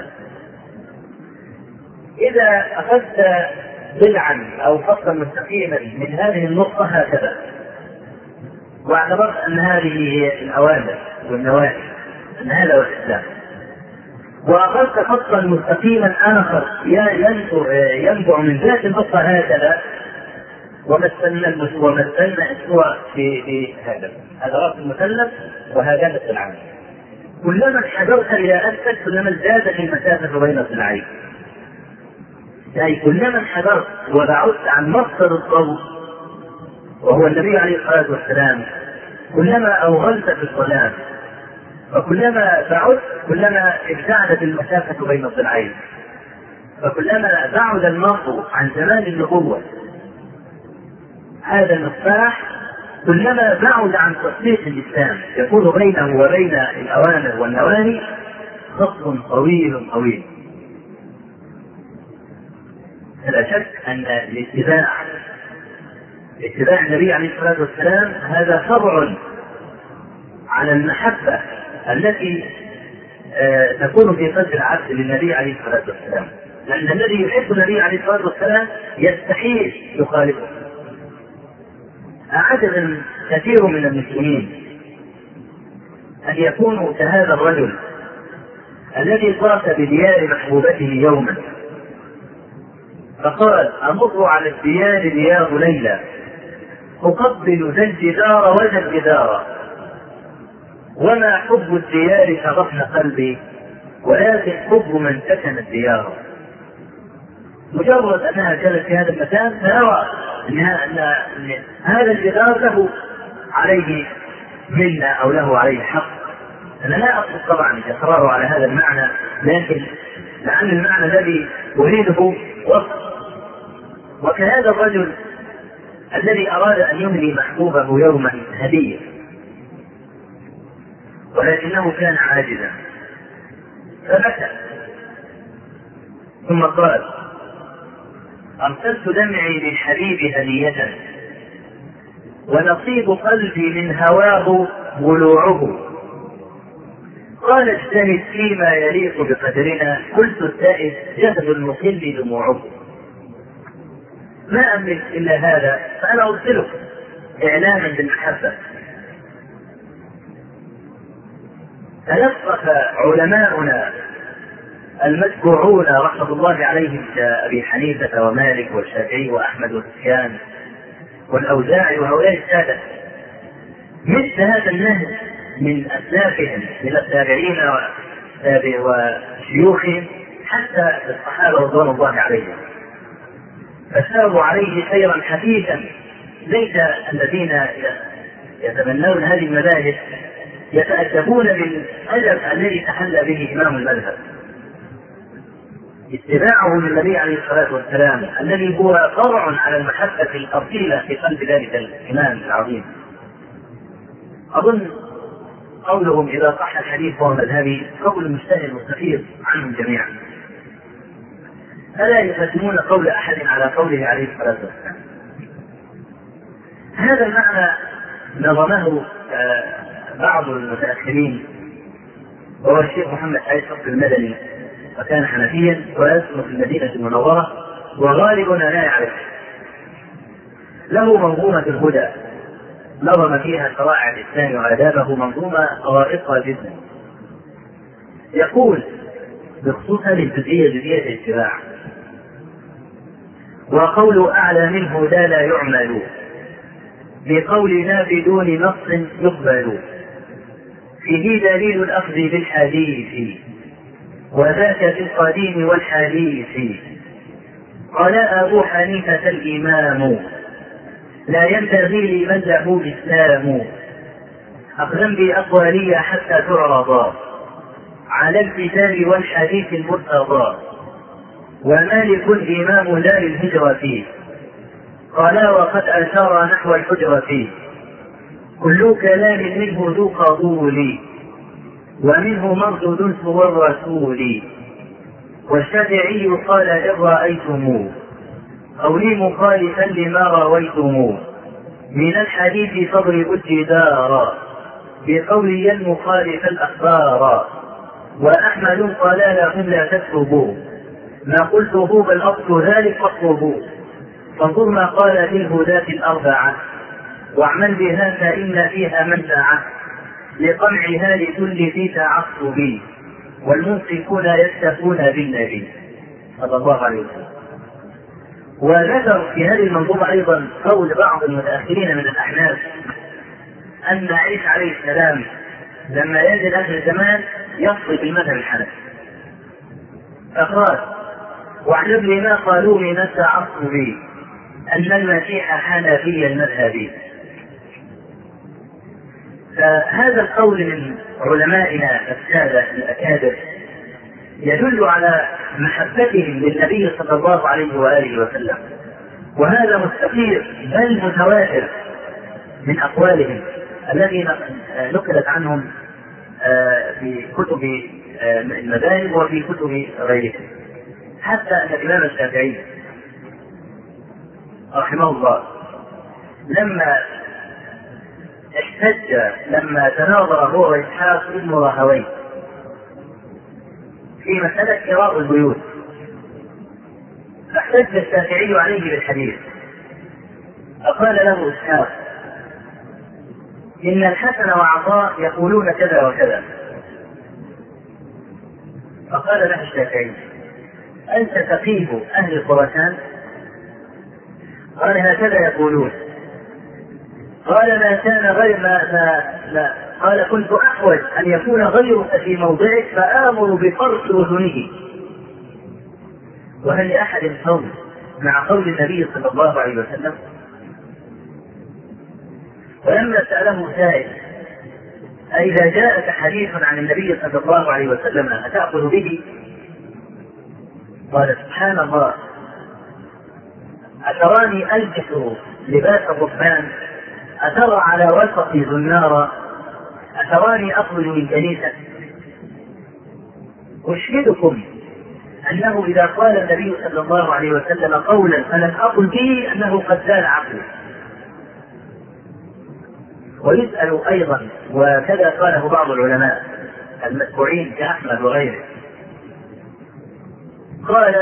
إذا أخذت ضلعا أو خطا مستقيما من هذه النقطة هكذا، واعتبرت أن هذه هي الأوامر والنواهي، أن هذا هو الإسلام، وأخذت خطا مستقيما آخر ينبع من ذات النقطة هكذا، ومثلنا ومثلنا الصور في في هذا هذا رأس المثلث وهذان الضلعان، كلما انحدرت إلى أسفل كلما زادت المسافة بين الضلعين، يعني كلما انحدرت وبعدت عن مصدر الضوء وهو النبي عليه الصلاة والسلام كلما أوغلت في الظلام، وكلما بعدت كلما ابتعدت المسافة بين الضلعين، فكلما بعد المرء عن زمان النبوة هذا المصباح كلما بعد عن تطبيق الإسلام، يكون بينه وبين الأوامر والنواهي خط طويل طويل. لا شك أن الاتباع اتباع النبي عليه الصلاة والسلام هذا فرع على المحبة التي تكون في قلب العبد للنبي عليه الصلاة والسلام، لأن الذي يحب النبي عليه الصلاة والسلام يستحيل يخالفه. أعجب كثير من المسلمين أن يكونوا كهذا الرجل الذي طاف بديار محبوبته يوما فقال: أمر على الديار رياض ليلى أقبل ذا الجدار وذا الجدار، وما حب الديار شغفن قلبي ولكن حب من سكن الديار. مجرد أنها كانت في هذا المكان فيرى أن هذا الجدار له عليه منة أو له عليه حق. أنا لا أقصد طبعا الإصرار على هذا المعنى، لكن لأن المعنى الذي أريده وصف. وكهذا الرجل الذي أراد أن يهدي محبوبه يوما هدية ولكنه كان عاجزا فبكى ثم قال: أرسلت دمعي للحبيب هدية ونصيب قلبي من هواه ضلوعه. قال: اجتهد فيما يليق بقدرنا. قلت: التائب جهد المقل دموعه. ما أملك إلا هذا فأنا أرسلك إعلاما بالمحبة. تلفق علماؤنا المتبوعون رحمة الله عليهم كأبي حنيفة ومالك والشافعي وأحمد وسفيان والأوزاعي وهؤلاء السادة مثل هذا النهج من أسلافهم من التابعين وشيوخهم حتى الصحابة رضوان الله عليهم، فساروا عليه سيرا حثيثا. ليس الذين يتبنون هذه المذاهب يتأدبون بالأدب الذي تحلى به إمام المذهب. اتباعه للنبي عليه الصلاة والسلام الذي هو فرع على المحبة الأصيلة في قلب ذلك الإمام العظيم. أظن قولهم إذا صح الحديث هو مذهبي قول مجتهد مستفيض عنهم جميعا، فلا يقدمون قول أحد على قوله عليه الصلاة والسلام. هذا المعنى نظمه بعض المتأخرين وهو الشيخ محمد سعيد صقر المدني، وكان حنفيا ويسكن في المدينة المنورة وغالبنا لا يعرف. له منظومة الهدى نظم فيها شرائع الإسلام وآدابه، منظومة رائقة جدا. يقول بخصوص هذه الجزئية جزئية الاتباع: وقول أعلى منه لا لا يعمل بقولنا بدون نص يقبل، فيه دليل الأخذ بالحديث وذاك في القديم والحديث. قال أبو حنيفة الإمام لا ينبغي لمن له الإسلام أقدم بأقوالي حتى تعرض على الكتاب والحديث المرتضى. ومالك الإمام لا للهجرة فيه قال وقد أشار نحو الحجرة فيه. كل كلام منه ذو قبول ومنه مردود سوى الرسول. والشافعي قال إن رأيتم قولي مخالفا لما رويتم من الحديث فاضرب الجدار بقول المخالف الأخبار، وأحمد قال لهم لا تكتبوا ما قلته بل أصل ذلك فاطلبوا، فانظر ما قال في الهداة الأربعة واعمل بها فإن فيها منفعة، لقمعها لكل ذي تعصب والمنصفون يستفون بالنبي صلى الله عليه وسلم. وذكر في هذه المنظومة أيضا قول بعض المتأخرين من الأحناف أن عيسى عليه السلام لما ينزل آخر الزمان يصل بالمذهب الحنفي، فقال واعلم لي ما قالوا من التعصب أن المسيح حنفي المذهب. فهذا القول من علمائنا السادة الأكابر يدل على محبتهم للنبي صلى الله عليه وآله وسلم، وهذا مستقير بل متواتر من أقوالهم الذي نقلت عنهم في كتب المذاهب وفي كتب غيرهم. حتى أن الإمام الشافعي رحمه الله لما احتج لما تناظر هو وإسحاق ابن راهويه في مسألة كراء البيوت، فاحتج الشافعي عليه بالحديث، فقال له إسحاق إن الحسن وعطاء يقولون كذا وكذا، فقال له الشافعي أنت فقيه أهل خراسان؟ قال هكذا يقولون. قال ما كان غير ما, ما, ما قال كنت أحوج أن يكون غيرك في موضعك فآمر بفرق أذنه. وهل لأحد قول مع قول النبي صلى الله عليه وسلم؟ ولما سأله سائل أإذا جاءك حديث عن النبي صلى الله عليه وسلم أتأخذ به؟ قال سبحان الله، أتراني ألبس لباس الرهبان؟ أترى على وسطي زنارا؟ أتراني أخرج من كنيسة؟ أشهدكم أنه إذا قال النبي صلى الله عليه وسلم قولا فلم أقل به أنه قد زال عقله. ويسأل أيضا، وكذا قاله بعض العلماء المتبوعين كأحمد وغيره، قال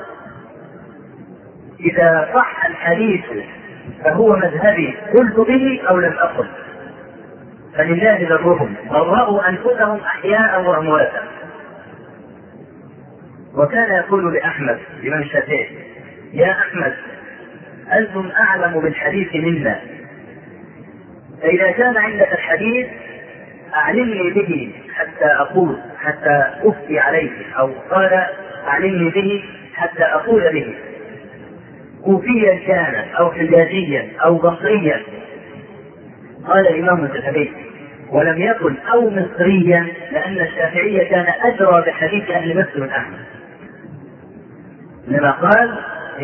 إذا صح الحديث فهو مذهبي قلت به أو لم أقل، فلله ذرهم برأوا أنفسهم أحياء وأمواتا. وكان يقول لأحمد لمن الشافعي يا أحمد أنتم أعلم بالحديث منا، فإذا كان عندك الحديث أعلمني به حتى أقول حتى أفتي عليه، أو قال أعلمني به حتى أقول به، كوفيا كان أو حجازيا أو بصريا. قال الإمام الذهبي ولم يقل أو مصريا، لأن الشافعي كان أدرى بحديث أهل مصر من أحمد، لما قال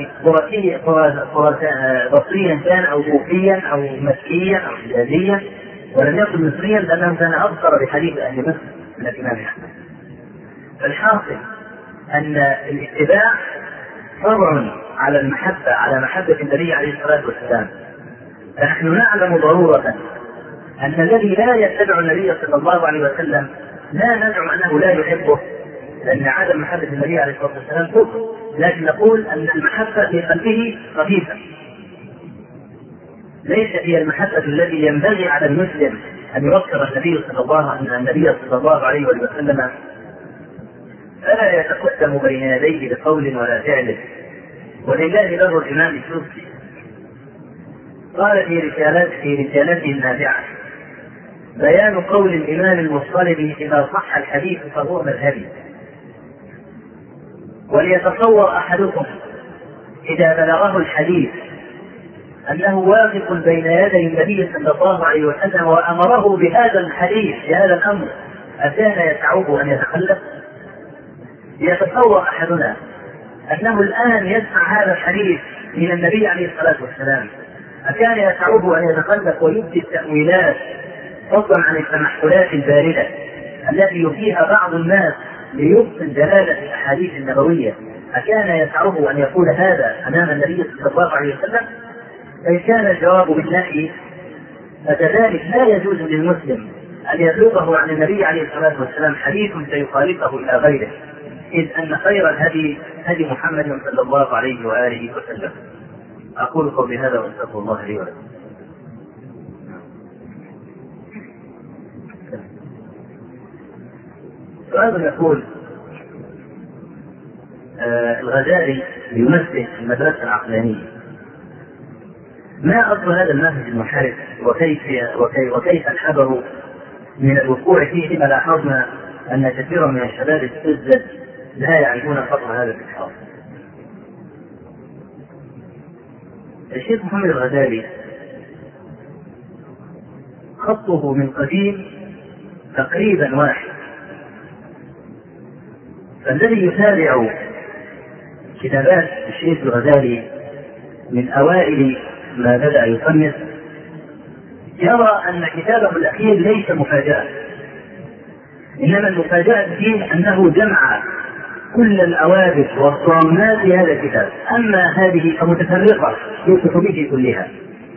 بصريا كان أو كوفيا أو مكيا أو حجازيا، ولم يقل مصريا لأنه كان أبصر بحديث أهل مصر من الإمام أحمد. فالحاصل أن الاتباع فرع على المحبة، على محبة النبي عليه الصلاة والسلام. فنحن نعلم ضرورة أن الذي لا يتبع النبي صلى الله عليه وسلم لا نزعم أنه لا يحبه، لأن عدم محبة النبي عليه الصلاة والسلام كفر، لكن نقول أن المحبة في قلبه خفيفة، ليس هي المحبة الذي ينبغي على المسلم أن يوقر النبي صلى الله أن النبي صلى الله عليه وسلم فلا يتقدم بين يديه بقول ولا فعل. ولله له الإمام السوسي قال في رسالات في رسالته النافعة بيان قول الإمام المصطلب إذا صح الحديث فهو مذهبي. وليتصور أحدكم إذا بلغه الحديث أنه واقف بين يدي النبي صلى الله عليه وسلم وأمره بهذا الحديث بهذا الأمر، أكان يسعه أن يتخلف؟ يتصور أحدنا أنه الآن يسمع هذا الحديث من النبي عليه الصلاة والسلام، أكان يسعه أن يتخلف ويبدي التأويلات فضلا عن التمحلات الباردة التي يبديها بعض الناس ليبطل دلالة الأحاديث النبوية؟ أكان يسعه أن يقول هذا أمام النبي صلى الله عليه وسلم؟ فإن كان الجواب بالنفي فكذلك لا يجوز للمسلم أن يبلغه عن النبي عليه الصلاة والسلام حديث سيخالفه إلى غيره، إذ أن خير الهدي هدي محمد صلى الله عليه وآله وسلم. أقول قولي هذا وأستغفر الله لي ولكم. سؤال يقول آه الغزالي يمثل المدرسة العقلانية، ما أصل هذا المنهج المنحرف وكيف وكيف, وكيف الحذر من الوقوع فيه، لما لاحظنا أن كثيرا من الشباب السذج لا يعرفون خطر هذا الانحراف. الشيخ محمد الغزالي خطه من قديم تقريبا واحد، فالذي يتابع كتابات الشيخ الغزالي من أوائل ما بدأ يصنف يرى أن كتابه الأخير ليس مفاجأة، إنما المفاجأة فيه أنه جمع كل الأوابر والصامات في هذا الكتاب، أما هذه فمتفرقة في كتبه كلها.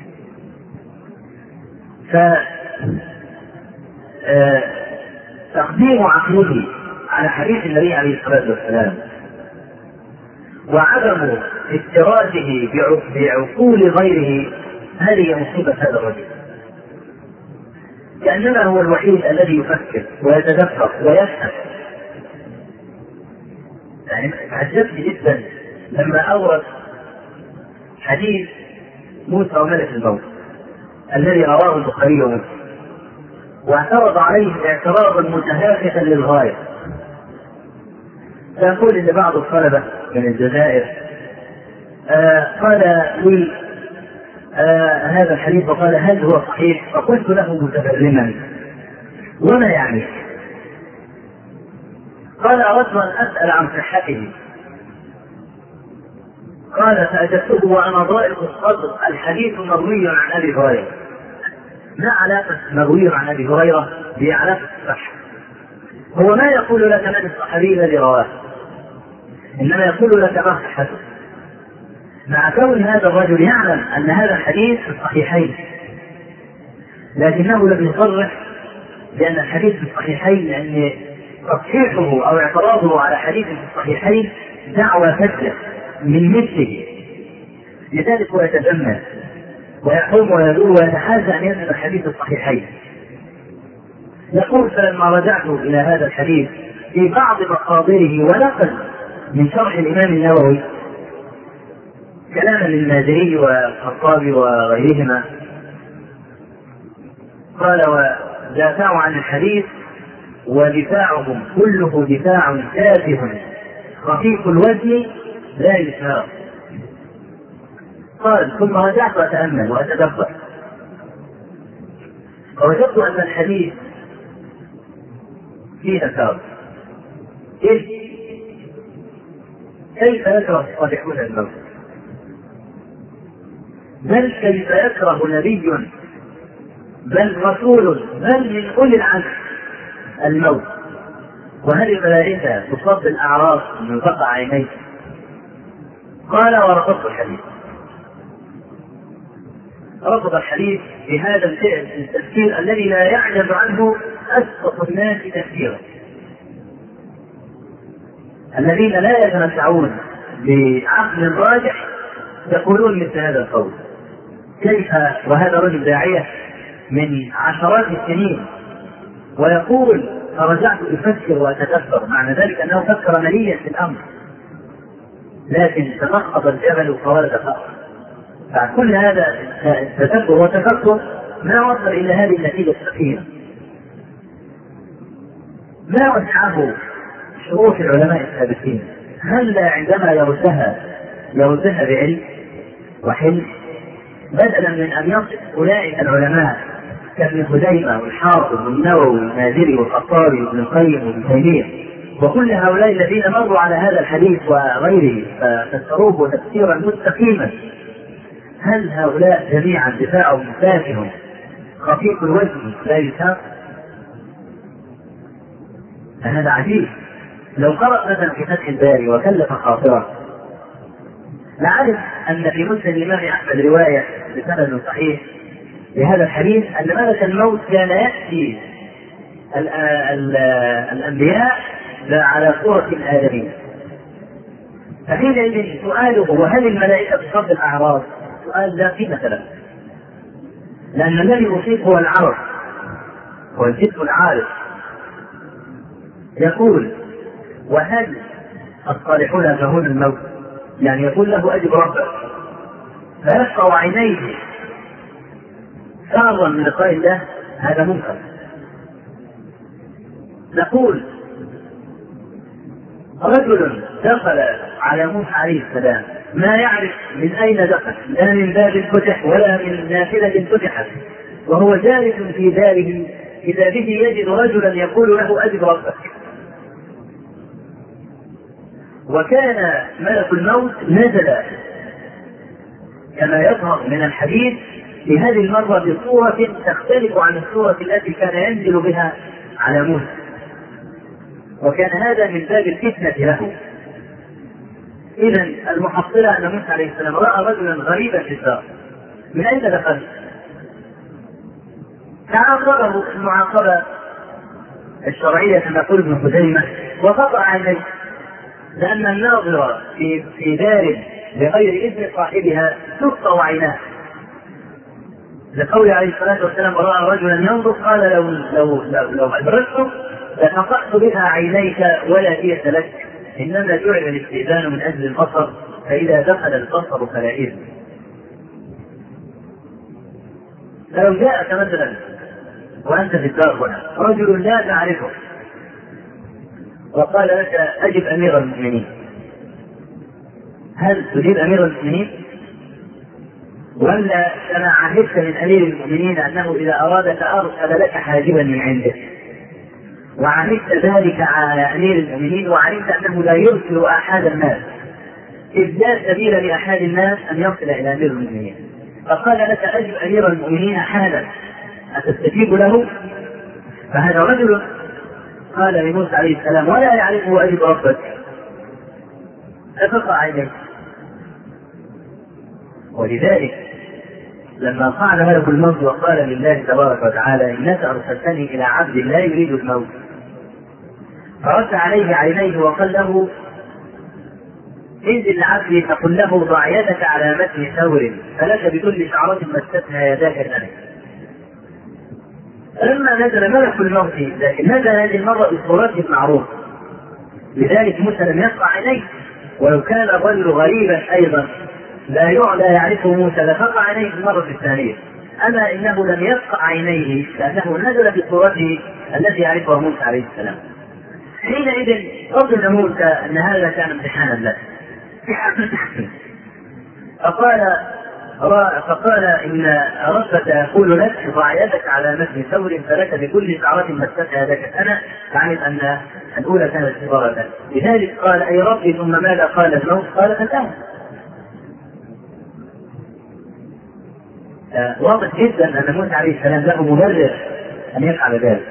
فتقديم عقله على حديث النبي عليه الصلاة والسلام وعدم افتراده بعقول غيره هذه مصيبة هذا الرجل، لأننا هو الوحيد الذي يفكر ويتدبر ويفهم. يعني عجبت جدا لما أورد حديث موسى وملك الموت الذي رواه البخاري ومسلم، واعترض عليه اعتراضا متهافتا للغاية. فيقول ان بعض الطلبة من الجزائر آه قال لي آه هذا الحديث وقال هل هو صحيح؟ فقلت له متبرما وما يعني؟ قال أردت أن أسأل عن صحته. قال فأجبته وأنا ضائق الصدر الحديث مروي عن أبي هريرة. ما علاقة مروي عن أبي هريرة بعلاقة الصحة؟ هو ما يقول لك من الصحابي الذي رواه، إنما يقول لك ما صحته، مع كون هذا الرجل يعلم أن هذا الحديث في الصحيحين، لكنه لم يصرح بأن الحديث في الصحيحين، لأن تصحيحه أو اعتراضه على حديث في الصحيحين دعوة فاسدة من مثله، لذلك هو يتجمل ويحوم ويدور ويتحاشى أن ينزل الحديث الصحيحين. يقول فلما رجعت إلى هذا الحديث في بعض مصادره ونقل من شرح الإمام النووي كلاما للمازري والخطابي وغيرهما، قال ودافعوا عن الحديث ودفاعهم كله دفاع تافه خفيف الوزن لا يسار. قال ثم رجعت أتأمل وأتدبر فوجدت أن الحديث فيه أثار. إيه؟ كيف يكره الصالحون الموت؟ بل كيف يكره نبي بل رسول بل من أولي العزم الموت؟ وهل الملائكة تصد الأعراض من قطع عينيه؟ قال ورفضت الحديث. رفض الحديث بهذا الفعل التفكير الذي لا يعجز عنه أسقط الناس تفكيرا، الذين لا يتمتعون بعقل راجح يقولون مثل هذا القول. كيف وهذا رجل داعية من عشرات السنين ويقول فرجعت أفكر وأتدبر، معنى ذلك أنه فكر مليا في الأمر، لكن تنقض الجبل فولد فأر. فكل هذا التدبر والتفكر ما وصل إلى هذه النتيجة الأخيرة. ما وسعه شروح العلماء السابقين، هل عندما يردها يردها بعلم وحلم بدلا من أن يصف أولئك العلماء كابن خزيمة والحافظ والنووي والمازري والخطابي وابن القيم وابن تيمية وكل هؤلاء الذين مروا على هذا الحديث وغيره ففسروه تفسيرا مستقيما، هل هؤلاء جميعا دفاعهم تافه خفيف الوزن لا يساق؟ فهذا عجيب. لو قرأ مثلا في فتح الباري وكلف خاطره لعرف أن في مسند الإمام أحمد رواية بسند صحيح لهذا الحديث أن ملك الموت كان يأتي ال ال الأنبياء على صورة الآدمية. فحينئذ سؤاله وهل الملائكة بصرف الأعراض؟ سؤال لا قيمة له، لأن الذي يصيب هو العرض، هو الجسم العارض. يقول وهل الصالحون يكرهون الموت؟ يعني يقول له أجب ربك فيفقع عينيه فرا من لقاء الله، هذا منكر. نقول رجل دخل على موسى عليه السلام ما يعرف من أين دخل، لا من باب فتح ولا من نافذة فتحت، وهو جالس في داره إذا به يجد رجلا يقول له أجب ربك. وكان ملك الموت نزل كما يظهر من الحديث في هذه المرة بصورة تختلف عن الصورة التي كان ينزل بها على موسى، وكان هذا من باب الفتنة له. إذن المحصلة أن موسى عليه السلام رأى رجلا غريبا في الدار، من أين دخل؟ تعاقبه المعاقبة الشرعية كما يقول ابن خزيمة وقطع عينيه، لأن الناظرة في في دار بغير إذن صاحبها تقطع عيناه، لقول عليه الصلاة والسلام رأى رجلا ينظر قال لو لو لو, لو أدركته لقطعت بها عينيك ولا هي لك، إنما جعل الاستئذان من أجل البصر، فإذا دخل البصر فلا إذن. فلو جاءك مثلا وأنت في الدار هنا رجل لا تعرفه وقال لك أجب أمير المؤمنين، هل تجيب أمير المؤمنين؟ ولا كما عهدت من أمير المؤمنين أنه إذا أرادك أرسل لك حاجبا من عنده، وعهدت ذلك على أمير المؤمنين، وعلمت أنه لا يرسل أحد الناس، إذ لا سبيل لأحد الناس أن يصل إلى أمير المؤمنين، فقال لك أجب أمير المؤمنين حالا، أتستجيب له؟ فهذا رجل قال لموسى عليه السلام ولا يعرفه أجب ربك، فقطع عينيه. ولذلك لما قال ملك الموت وقال لله تبارك وتعالى إنك أرسلتني إلى عبد لا يريد الموت، فرد عليه عينيه وقال له انزل لعبدي فقل له ضع يدك على متن ثور فلك بكل شعرة مستها يداك الأنف. لما نزل ملك الموت لكن نزل هذه المرة بصورته المعروف، لذلك موسى لم يقطع عينيه، ولو كان الرجل غريبا أيضا لا لا يعرفه موسى لقطع عينيه في المرة الثانية، أما إنه لم يقطع عينيه لأنه نزل بصورته التي يعرفها موسى عليه السلام. حينئذ قصد موسى أن هذا كان امتحانا له فقال فقال إن ربك يقول لك ضع يدك على متن ثور فلك بكل شعرة مستها يدك، أنا أعلم أن الأولى كانت عبارة، لذلك قال أي ربي ثم ماذا قال الموت؟ قال فتاه. واضح جدا أن موسى عليه السلام له مبرر أن يفعل ذلك،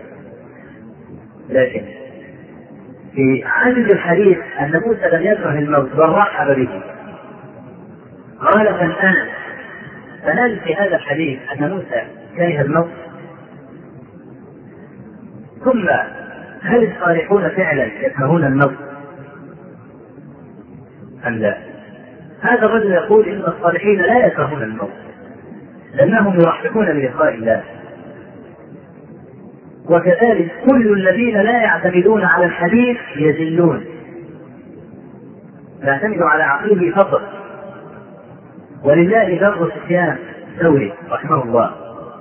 لكن في عدد الحديث أن موسى لم يكره الموت بل رحب به، قال فالآن فنجد في هذا الحديث أن موسى كره الموت. ثم هل الصالحون فعلا يكرهون الموت أم لا؟ هذا الرجل يقول إن الصالحين لا يكرهون الموت لأنهم يرحبون بلقاء الله، وكذلك كل الذين لا يعتمدون على الحديث يزلون، يعتمدوا على عقله فقط. ولله در سفيان الثوري رحمه الله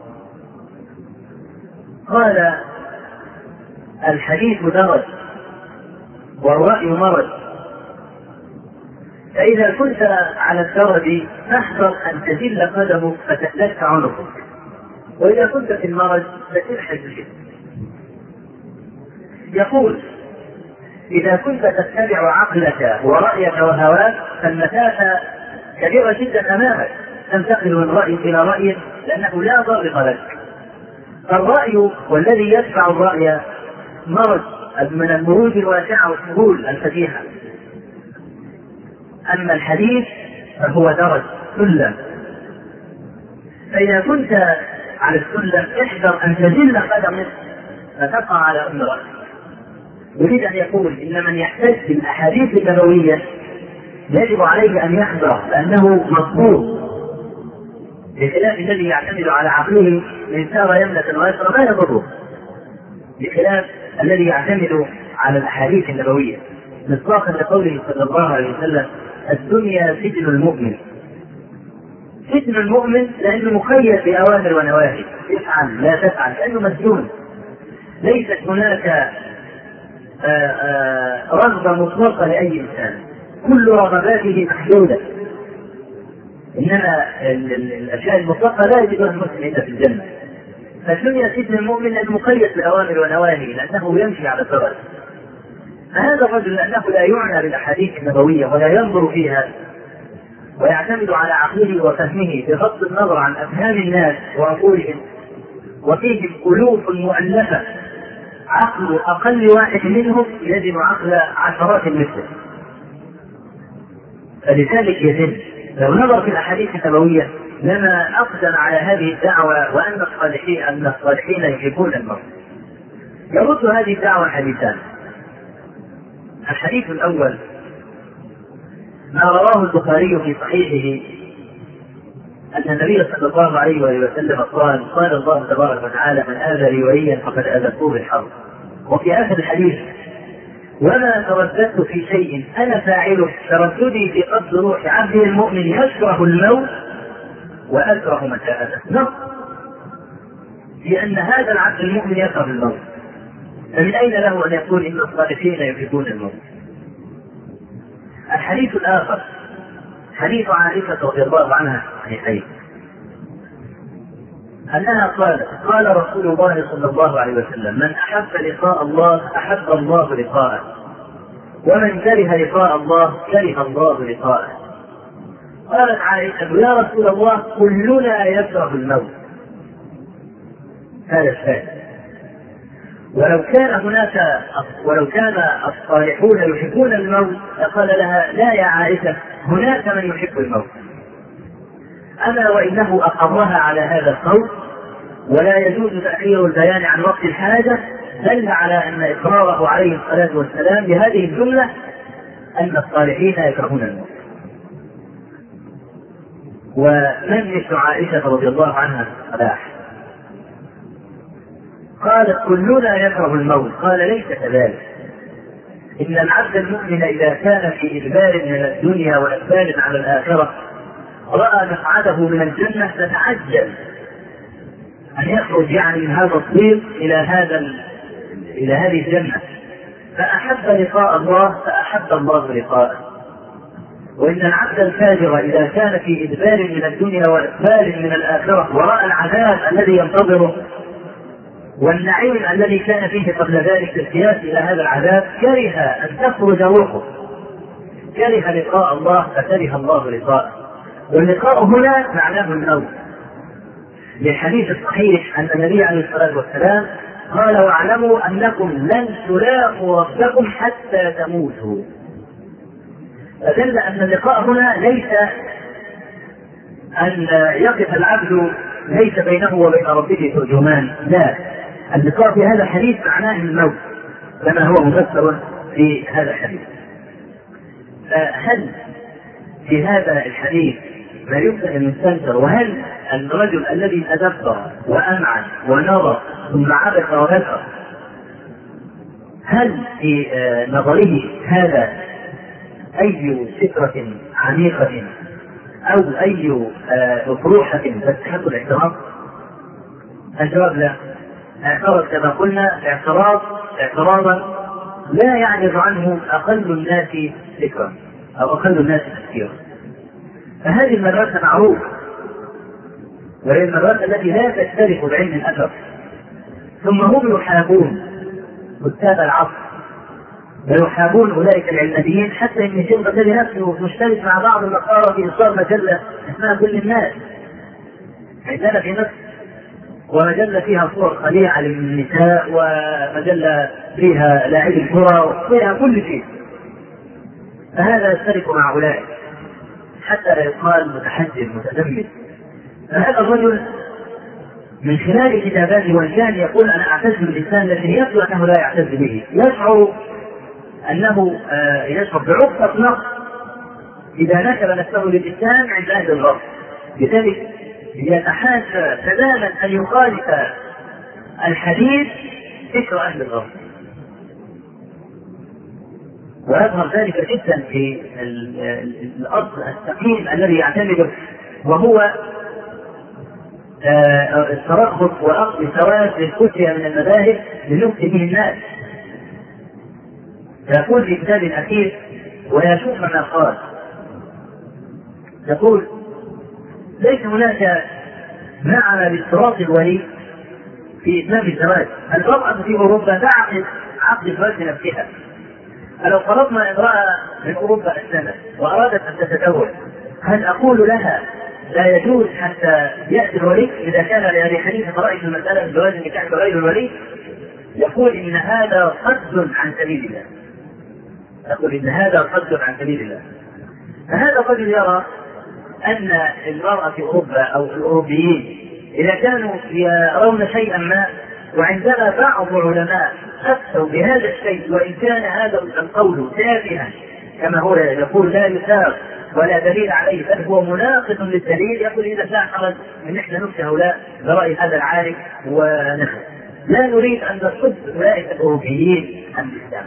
قال الحديث درج والرأي مرج، فإذا كنت على الدرج فاحذر أن تزل قدمك فتهلك عنقك، وإذا كنت في المرج فتلحق شيء. يقول إذا كنت تتبع عقلك ورأيك وهواك فالمسافة كبيرة جدا أمامك، تنتقل من رأي إلى رأي لأنه لا ضابط لك. فالرأي والذي يدفع الرأي مرج من المروج الواسعة والسهول الفتيحة، أما الحديث فهو درج سلم، فإذا كنت على السلم احذر أن تزل قدمك فتقع على أم رأسك. يريد أن يقول إن من يحتج بالأحاديث النبوية يجب عليه أن يحذر لأنه مضبوط، بخلاف الذي يعتمد على عقله من سار يمنة ويسرى ما يضره، بخلاف الذي يعتمد على الأحاديث النبوية مصداقا لقوله صلى الله عليه وسلم: الدنيا سجن المؤمن. سجن المؤمن لأنه مقيد بأوامر ونواهي، افعل لا تفعل، لأنه مسجون. ليست هناك رغبة مطلقة لأي إنسان، كل رغباته محدودة، إنما الأشياء المطلقة لا يجدها المسلم إلا في الجنة. فالدنيا سجن المؤمن لأنه مقيد بأوامر ونواهي، لأنه يمشي على الدرج. فهذا الرجل لأنه لا يعنى بالأحاديث النبوية ولا ينظر فيها ويعتمد على عقله وفهمه بغض النظر عن أفهام الناس وعقولهم، وفيهم ألوف مؤلفة عقل أقل واحد منهم يجد عقل عشرات مثله، فلذلك يزن. لو نظر في الأحاديث النبوية لما أقدم على هذه الدعوة وأن الصالحين أن الصالحين يحبون الموت. يرد هذه الدعوة حديثان. الحديث الأول ما رواه البخاري في صحيحه أن النبي صلى الله عليه وسلم قال: قال الله تبارك وتعالى: من آذى لي وليا فقد آذنته بالحرب. وفي آخر الحديث: وما ترددت في شيء أنا فاعله ترددي في قبض روح عبده المؤمن يكره الموت وأكره مشاءته. نص لأن هذا العبد المؤمن يكره الموت، فمن أين له أن يقول إن الصالحين يحبون الموت؟ الحديث الآخر حديث عائشة رضي الله عنها صحيحين أنها قالت: قال رسول الله صلى الله عليه وسلم: من أحب لقاء الله أحب الله لقاءه، ومن كره لقاء الله كره الله لقاءه. قالت عائشة: يا رسول الله كلنا يكره الموت. هذا الشيء. ولو كان هناك ولو كان الصالحون يحبون الموت لقال لها: لا يا عائشة، هناك من يحب الموت. أما وإنه أقرها على هذا القول، ولا يجوز تأخير البيان عن وقت الحاجة، دل على أن إقراره عليه الصلاة والسلام بهذه الجملة أن الصالحين يكرهون الموت. ومن مثل عائشة رضي الله عنها صلاح قالت: كلنا يكره الموت. قال: ليس كذلك، إن العبد المؤمن إذا كان في إدبار من الدنيا وإقبال على الآخرة رأى مقعده من الجنة تتعجل أن يخرج يعني من هذا الطريق إلى هذا إلى هذه الجنة، فأحب لقاء الله فأحب الله لقاءه. وإن العبد الفاجر إذا كان في إدبار من الدنيا وإقبال من الآخرة ورأى العذاب الذي ينتظره والنعيم الذي كان فيه قبل ذلك بالقياس إلى هذا العذاب، كره أن تخرج روحه، كره لقاء الله فكره الله لقاءه. واللقاء هنا معناه الموت، للحديث الصحيح أن النبي عليه الصلاة والسلام قال: واعلموا أنكم لن تلاقوا ربكم حتى تموتوا. فدل أن اللقاء هنا ليس أن يقف العبد ليس بينه وبين ربه ترجمان، لا، اللقاء في هذا الحديث معناه الموت كما هو مفسر في هذا الحديث. هل في هذا الحديث ما يمكن أن يستنكر؟ وهل الرجل الذي تدبر وأمعن ونظر ثم عبث وبكر هل في نظره هذا أي فكرة عميقة أو أي أطروحة تستحق الاعتراض؟ الجواب لا. اعتراض كما قلنا اعتراض اعتراضا لا يعجز عنه أقل الناس فكرا أو أقل الناس تفكيرا. فهذه المدرسة معروفة، وهي المدرسة التي لا تشترك بعلم الأثر، ثم هم يحابون كتاب العصر ويحابون أولئك العلمانيين، حتى إن الشيخ الغزالي نفسه مشترك مع بعض النصارى في إصدار مجلة اسمها كل الناس عندنا في مصر، ومجلة فيها صور خليعة للنساء، ومجلة فيها لاعبي الكرة، وفيها كل شيء. فهذا يشترك مع أولئك، حتى لا يقال متحجر متزمت. فهذا الرجل من خلال كتاباته وان كان يقول انا اعتز بالاسلام، لكن يبدو انه لا يعتز به، يشعر انه يشعر بعقدة نقص اذا نسب نفسه للاسلام عند اهل الغرب، لذلك يتحاشى تماما ان يخالف الحديث فكر اهل الغرب. ويظهر ذلك جدا في الاصل السقيم الذي يعتمده، وهو الترخص واخذ ثواب للفتية من المذاهب لنفتي به الناس. يقول في كتاب الاخير ويشوف ما قال، يقول ليس هناك معنى لاشتراط الولي في إتمام الزواج. المرأة في أوروبا تعقد عقد الزواج لنفسها، فلو فرضنا امرأة من أوروبا أسلمت وأرادت أن تتزوج، هل أقول لها لا يجوز حتى يأتي الولي إذا كان لأبي حنيفة رأي في المسألة الزواج النكاح بغير الولي؟ يقول إن هذا صد عن سبيل الله. يقول إن هذا صد عن سبيل الله. فهذا الرجل يرى أن المرأة في أوروبا أو الأوروبيين إذا كانوا يرون شيئا ما، وعندما بعض العلماء أفتوا بهذا الشيء وإن كان هذا القول تافها كما هو يقول لا يساغ ولا دليل عليه بل هو مناقض للدليل، يقول إذا لا حرج أن احنا نفتي هؤلاء برأي هذا العالم ونحن لا نريد أن نصد أولئك الأوروبيين عن الإسلام.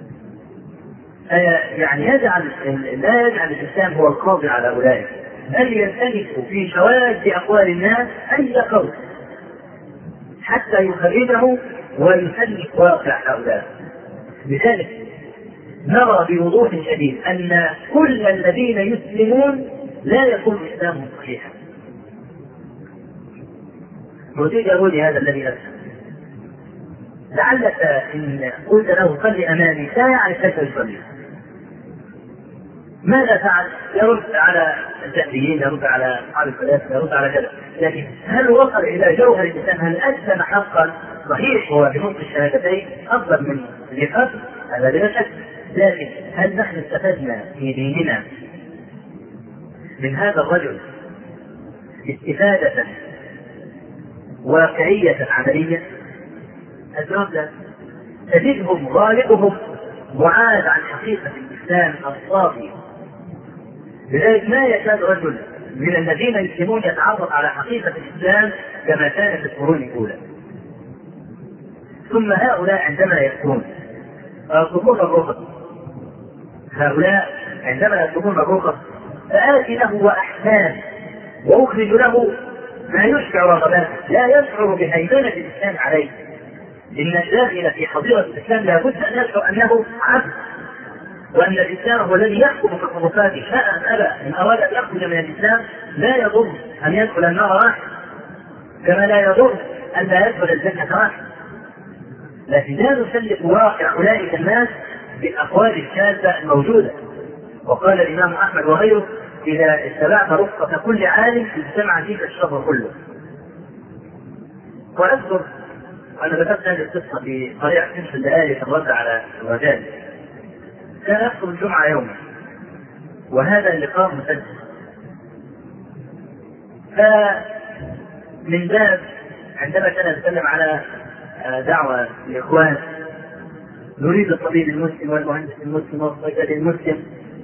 يعني يجعل لا يجعل الإسلام هو القاضي على أولئك، بل يلتمس في شواذ أقوال الناس أي قول حتى يخرجه ويسلك واقع هؤلاء. لذلك نرى بوضوح شديد أن كل الذين يسلمون لا يكون إسلامهم صحيحا. وزيد يقول هذا الذي أسلم لعلك إن قلت له صلي أمامي ساعة كيف يصلي؟ ماذا فعل؟ يرد على الجهميين، يرد على أصحاب الفلاسفة، يرد على كذا، لكن هل وصل إلى جوهر الإسلام؟ هل أسلم حقا؟ صحيح هو بنطق الشهادتين أفضل من الإفراد، هذا بلا شك، لكن هل نحن استفدنا في ديننا من هذا الرجل استفادة واقعية عملية؟ الجواب لا. تجدهم غالبهم بعاد عن حقيقة الإسلام الصافي. لذلك ما يكاد رجل من الذين يسلمون يتعرف على حقيقة الإسلام كما كان في القرون الأولى. ثم هؤلاء عندما يكون يطلبون الرخص، هؤلاء عندما يطلبون الرخص فآتي له وأحسان وأخرج له ما يشبع رغباته، لا يشعر بهيمنة الإسلام عليه. إن الداخل في حضيرة الإسلام لابد أن يشعر أنه عبد، وأن الإسلام هو الذي يحكم في تصرفاته شاء أم أبى. إن أراد أن يخرج من الإسلام لا يضر أن يدخل النار واحد، كما لا يضر أن لا يدخل الجنة واحد. لكن لا نسلط واقع أولئك الناس بالأقوال الشاذة الموجودة. وقال الإمام أحمد وغيره إذا اتبعت رفقة كل عالم اجتمع فيك الشر كله. وأذكر أنا ذكرت هذه القصة في طريقة خمس دقائق في الرد على الرجال. كان يخطب الجمعة يوما وهذا اللقاء مسجل، فمن باب عندما كان يتكلم على دعوة الإخوان نريد الطبيب المسلم والمهندس المسلم والصيدلي المسلم،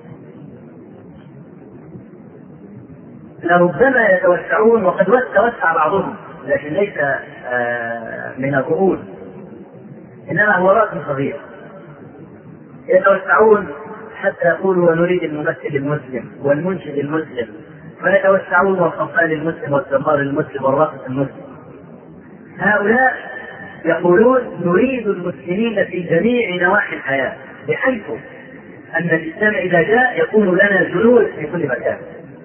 لربما يتوسعون وقد توسع بعضهم لكن ليس من الرؤوس، إنما هو رأس صغير، يتوسعون حتى يقولوا ونريد الممثل المسلم والمنشد المسلم، فيتوسعون والخصال المسلم والزمار المسلم والراقص المسلم. هؤلاء يقولون نريد المسلمين في جميع نواحي الحياة، بحيث أن الإسلام إذا جاء يكون لنا جنود في كل مكان.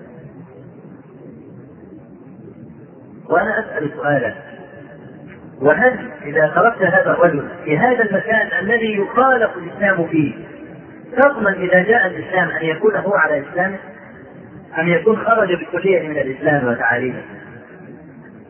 وأنا أسأل سؤالا، وهل إذا تركت هذا الرجل في هذا المكان الذي يخالف الإسلام فيه تضمن إذا جاء الإسلام أن يكون هو على إسلامه أم يكون خرج بكلية من الإسلام وتعاليمه؟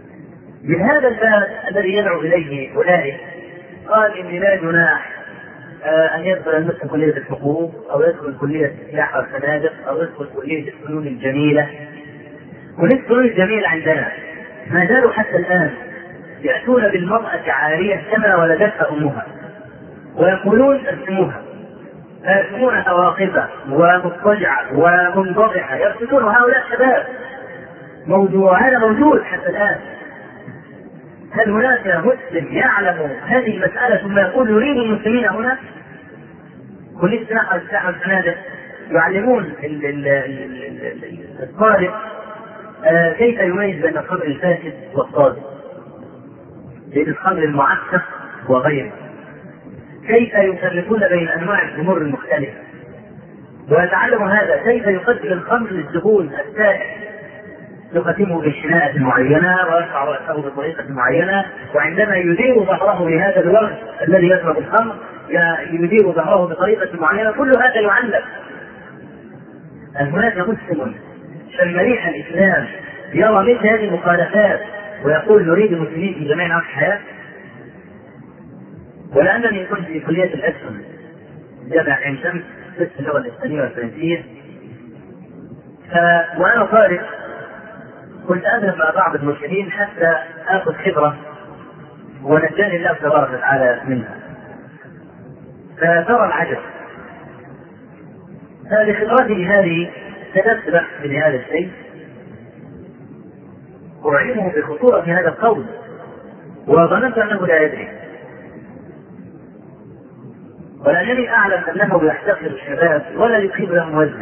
من هذا الباب الذي يدعو إليه أولئك قال إن لا جناح أن يدخل المسلم كلية الحقوق أو يدخل كلية السياحة والفنادق أو يدخل كلية الفنون الجميلة. كلية الفنون الجميلة عندنا ما زالوا حتى الآن يأتون بالمرأة عارية كما ولدتها أمها ويقولون ارسموها، يرسمونها واقفة ومضطجعة ومنضبحة، يرسمون هؤلاء شباب. موضوع هذا موجود حتى الآن. هل هناك مسلم يعلم هذه المسألة ثم يقول يريد المسلمين هنا؟ كلية السياحة والفنادق يعلمون الطالب كيف يميز بين الخمر الفاسد والصادق، بين الخمر المعسف وغيره، كيف يفرقون بين أنواع الخمور المختلفة، ويتعلم هذا كيف يقدم الخمر للزبون السائح، يقدمه بشناءة معينة ويرفع رأسه بطريقة معينة، وعندما يدير ظهره لهذا الوقت الذي يشرب الخمر يدير ظهره بطريقة معينة. كل هذا يعلم. أن هناك مسلم شمريح الإسلام يرى مثل هذه المخالفات ويقول نريد المسلمين في جميع أنواع الحياة؟ ولأنني كنت في كلية الأسهم جامعة عين شمس قسم اللغة الإسبانية والفرنسية، وأنا طالب كنت أذهب مع بعض المسلمين حتى آخذ خبرة ونجاني الله تبارك وتعالى منها. فترى العجب، فلخبرتي هذه كتبت بحث في هذا الشيء أعلمه بخطورة هذا القول، وظننت أنه لا يدري، ولأنني أعلم أنه يحتقر الشباب ولا يقيم لهم وزنا،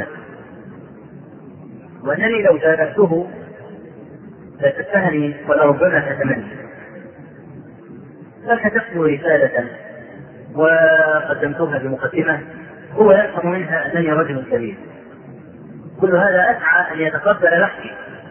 وأنني لو تابعته لتتهني ولربما تتمنى. فكتبت رسالة وقدمتها بمقدمة هو يفهم منها أنني رجل كبير، كل هذا أسعى أن يتقبل بحثي.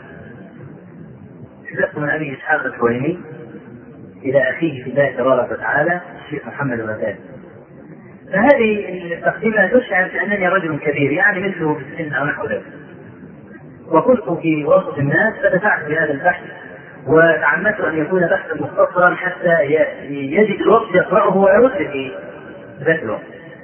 كتبت من أبي إسحاق الحويني إلى أخيه في الله تبارك وتعالى الشيخ محمد الغزالي. فهذه التقديمة تشعر بأنني رجل كبير، يعني مثله في السن أو نحو ذلك. وكنت في وسط الناس فدفعت بهذا البحث وتعمدت أن يكون بحثا مختصرا حتى يجد الوقت يقرأه ويرد في ذات الوقت.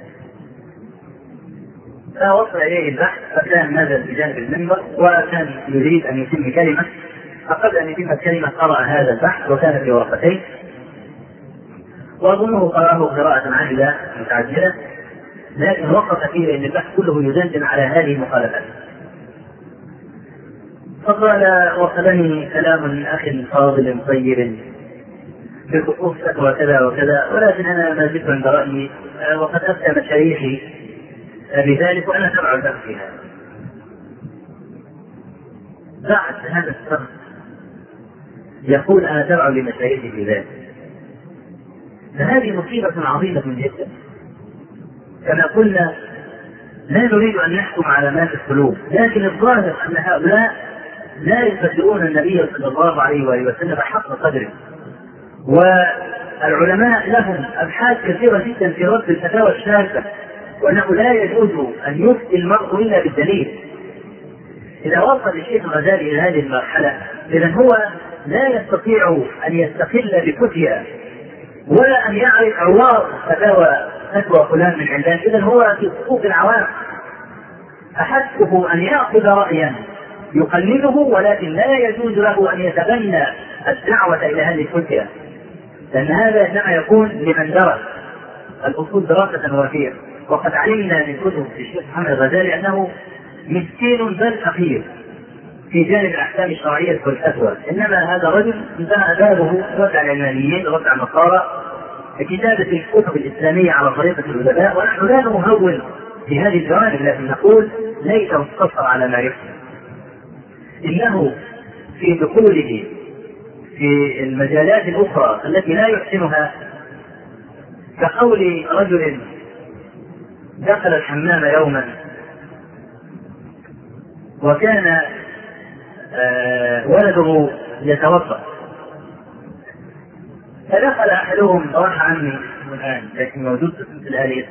فوصل إليه البحث فكان نزل بجانب المنبر وكان يريد أن يتم كلمة، فقبل أن يتم الكلمة قرأ هذا البحث وكان في ورقتين، وأظنه قرأه قراءة عاجلة متعجلة، لكن وقف فيه لأن البحث كله يدندن على هذه المخالفات. فقال وصلني كلام من أخ فاضل طيب بخصوص فتوى كذا وكذا، ولكن أنا ما زلت عند رأيي وقد أفتى مشايخي بذلك وأنا تبع البحث في هذا. بعد هذا الشخص يقول أنا تبع لمشايخي في ذلك، فهذه مصيبة عظيمة جدا. كما قلنا لا نريد أن نحكم على ما في القلوب، لكن الظاهر أن هؤلاء لا يصدقون النبي صلى الله عليه وآله وسلم حق قدره، والعلماء لهم أبحاث كثيرة جدا في رد الفتاوى الشاذة، وأنه لا يجوز أن يفتي المرء إلا بالدليل. إذا وصل الشيخ الغزالي إلى هذه المرحلة إذن هو لا يستطيع أن يستقل بفتيا ولا أن يعرف عوار فتاوى فتوى فلان من عندنا، إذن هو في صفوف العوام. أحسه أن يأخذ رأيا يقلده، ولكن لا يجوز له أن يتبنى الدعوة إلى هذه الفتيا، لأن هذا إنما يكون لمن درس الأصول دراسة وافية. وقد علمنا من كتب الشيخ محمد الغزالي أنه مسكين بل فقير في جانب الأحكام الشرعية والفتوى، إنما هذا رجل انتهى بابه رد على العلمانيين، رد على النصارى، كتابة الكتب الإسلامية على طريقة الأدباء. ونحن لا نهون في هذه الجوانب، لكن نقول ليس مقتصر على ما يحسن، إنه في دخوله في المجالات الأخرى التي لا يحسنها، كقول رجل دخل الحمام يوما وكان آه ولده يتوضأ، فدخل أحدهم راح عني الآن لكن موجود في الآلية،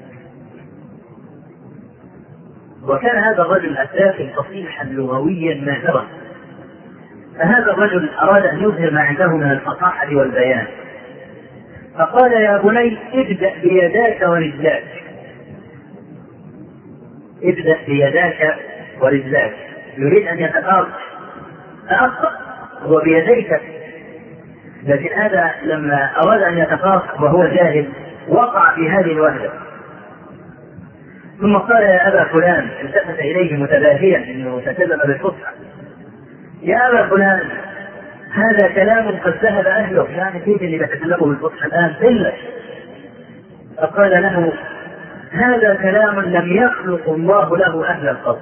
وكان هذا الرجل الداخل فصيحا لغويا ماهرا، فهذا الرجل أراد أن يظهر ما عنده من الفصاحة والبيان، فقال يا بني ابدأ بيداك ورجلاك، ابدأ بيداك ورجلاك، يريد أن يتقارب فأخطأ هو بيديك، لكن هذا لما أراد أن يتقارب وهو جاهل وقع في هذه الوهلة. ثم قال يا أبا فلان، التفت إليه متباهيا أنه تكلم بالفصحى، يا أبا فلان هذا كلام قد ذهب أهله، يعني كيف اللي بتكلمه بالفصحى الآن إلا. فقال له هذا كلام لم يخلق الله له أهل القصر.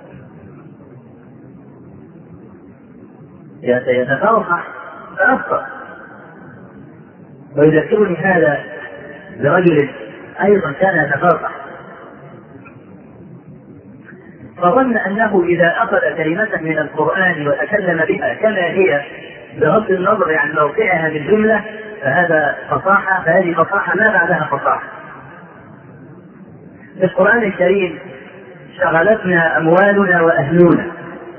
يتفرح فأخطأ. ويذكرني هذا برجل أيضا كان يتفرح، فظن أنه إذا أخذ كلمة من القرآن وتكلم بها كما هي بغض النظر عن موقعها من الجملة فهذا فصاحة، فهذه فصاحة ما بعدها فصاحة. في القرآن الكريم شغلتنا أموالنا وأهلنا.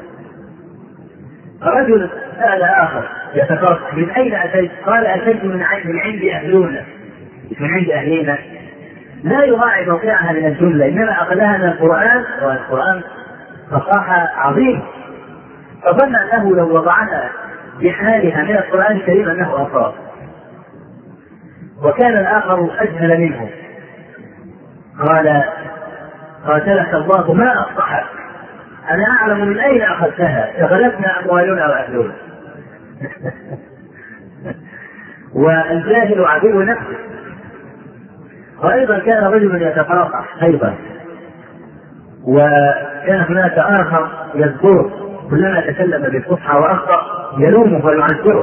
رجل سأل آخر يتفرح من أين أتيت؟ قال أتيت من عند أهلنا، من عند أهلنا، لا يراعي موقعها من الجملة إنما أخذها من القرآن، والقرآن فصاحة عظيمة، فظن أنه لو وضعها بحالها من القرآن الكريم أنه أصاب. وكان الآخر أجهل منه، قال قاتلك الله ما أصبحك، أنا أعلم من أين أخذتها، شغلتنا أموالنا وأهلنا. والجاهل عدو نفسه. وأيضا كان رجل يتفاقح أيضا، وكان هناك آخر يذكره كلما تكلم بالفصحى وأخطأ يلومه ويعذره.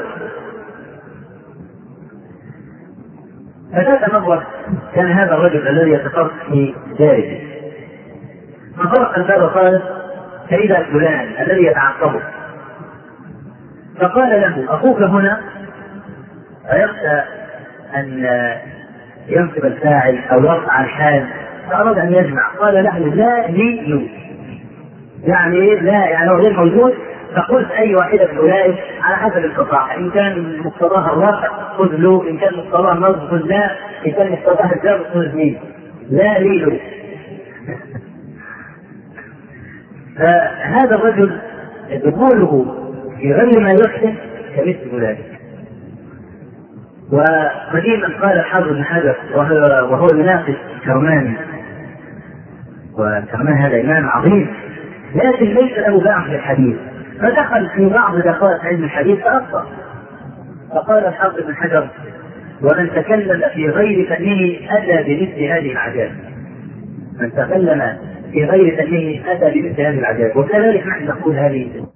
فذات مرة كان هذا الرجل الذي يتفرق في داره، فطرق الباب وقال فإذا فلان الذي يتعقبه، فقال له أخوك هنا؟ فيخشى أن ينصب الفاعل أو يرفع الحال، فأراد أن يجمع، قال له لا لي له، يعني لا يعني هو غير موجود، فقلت أي واحدة من أولئك على حسب القطاع، إن كان مقتضاها الرفع خذ له، إن كان مقتضاها النصب خذ لا، إن كان مقتضاها الجر خذ لي، لا لي له. فهذا الرجل دخوله في غير ما يحسن كمثل ذلك. وقديما قال الحافظ بن حجر وهو يناقش كرماني، وكرمان هذا إمام عظيم لكن ليس له باع في الحديث، فدخل في بعض دقائق علم الحديث فأخطأ. فقال الحافظ بن حجر ومن تكلم في غير فنه أتى بمثل هذه العجائب، من تكلم في غير فنه أتى بمثل هذه العجائب. وكذلك نحن نقول هذه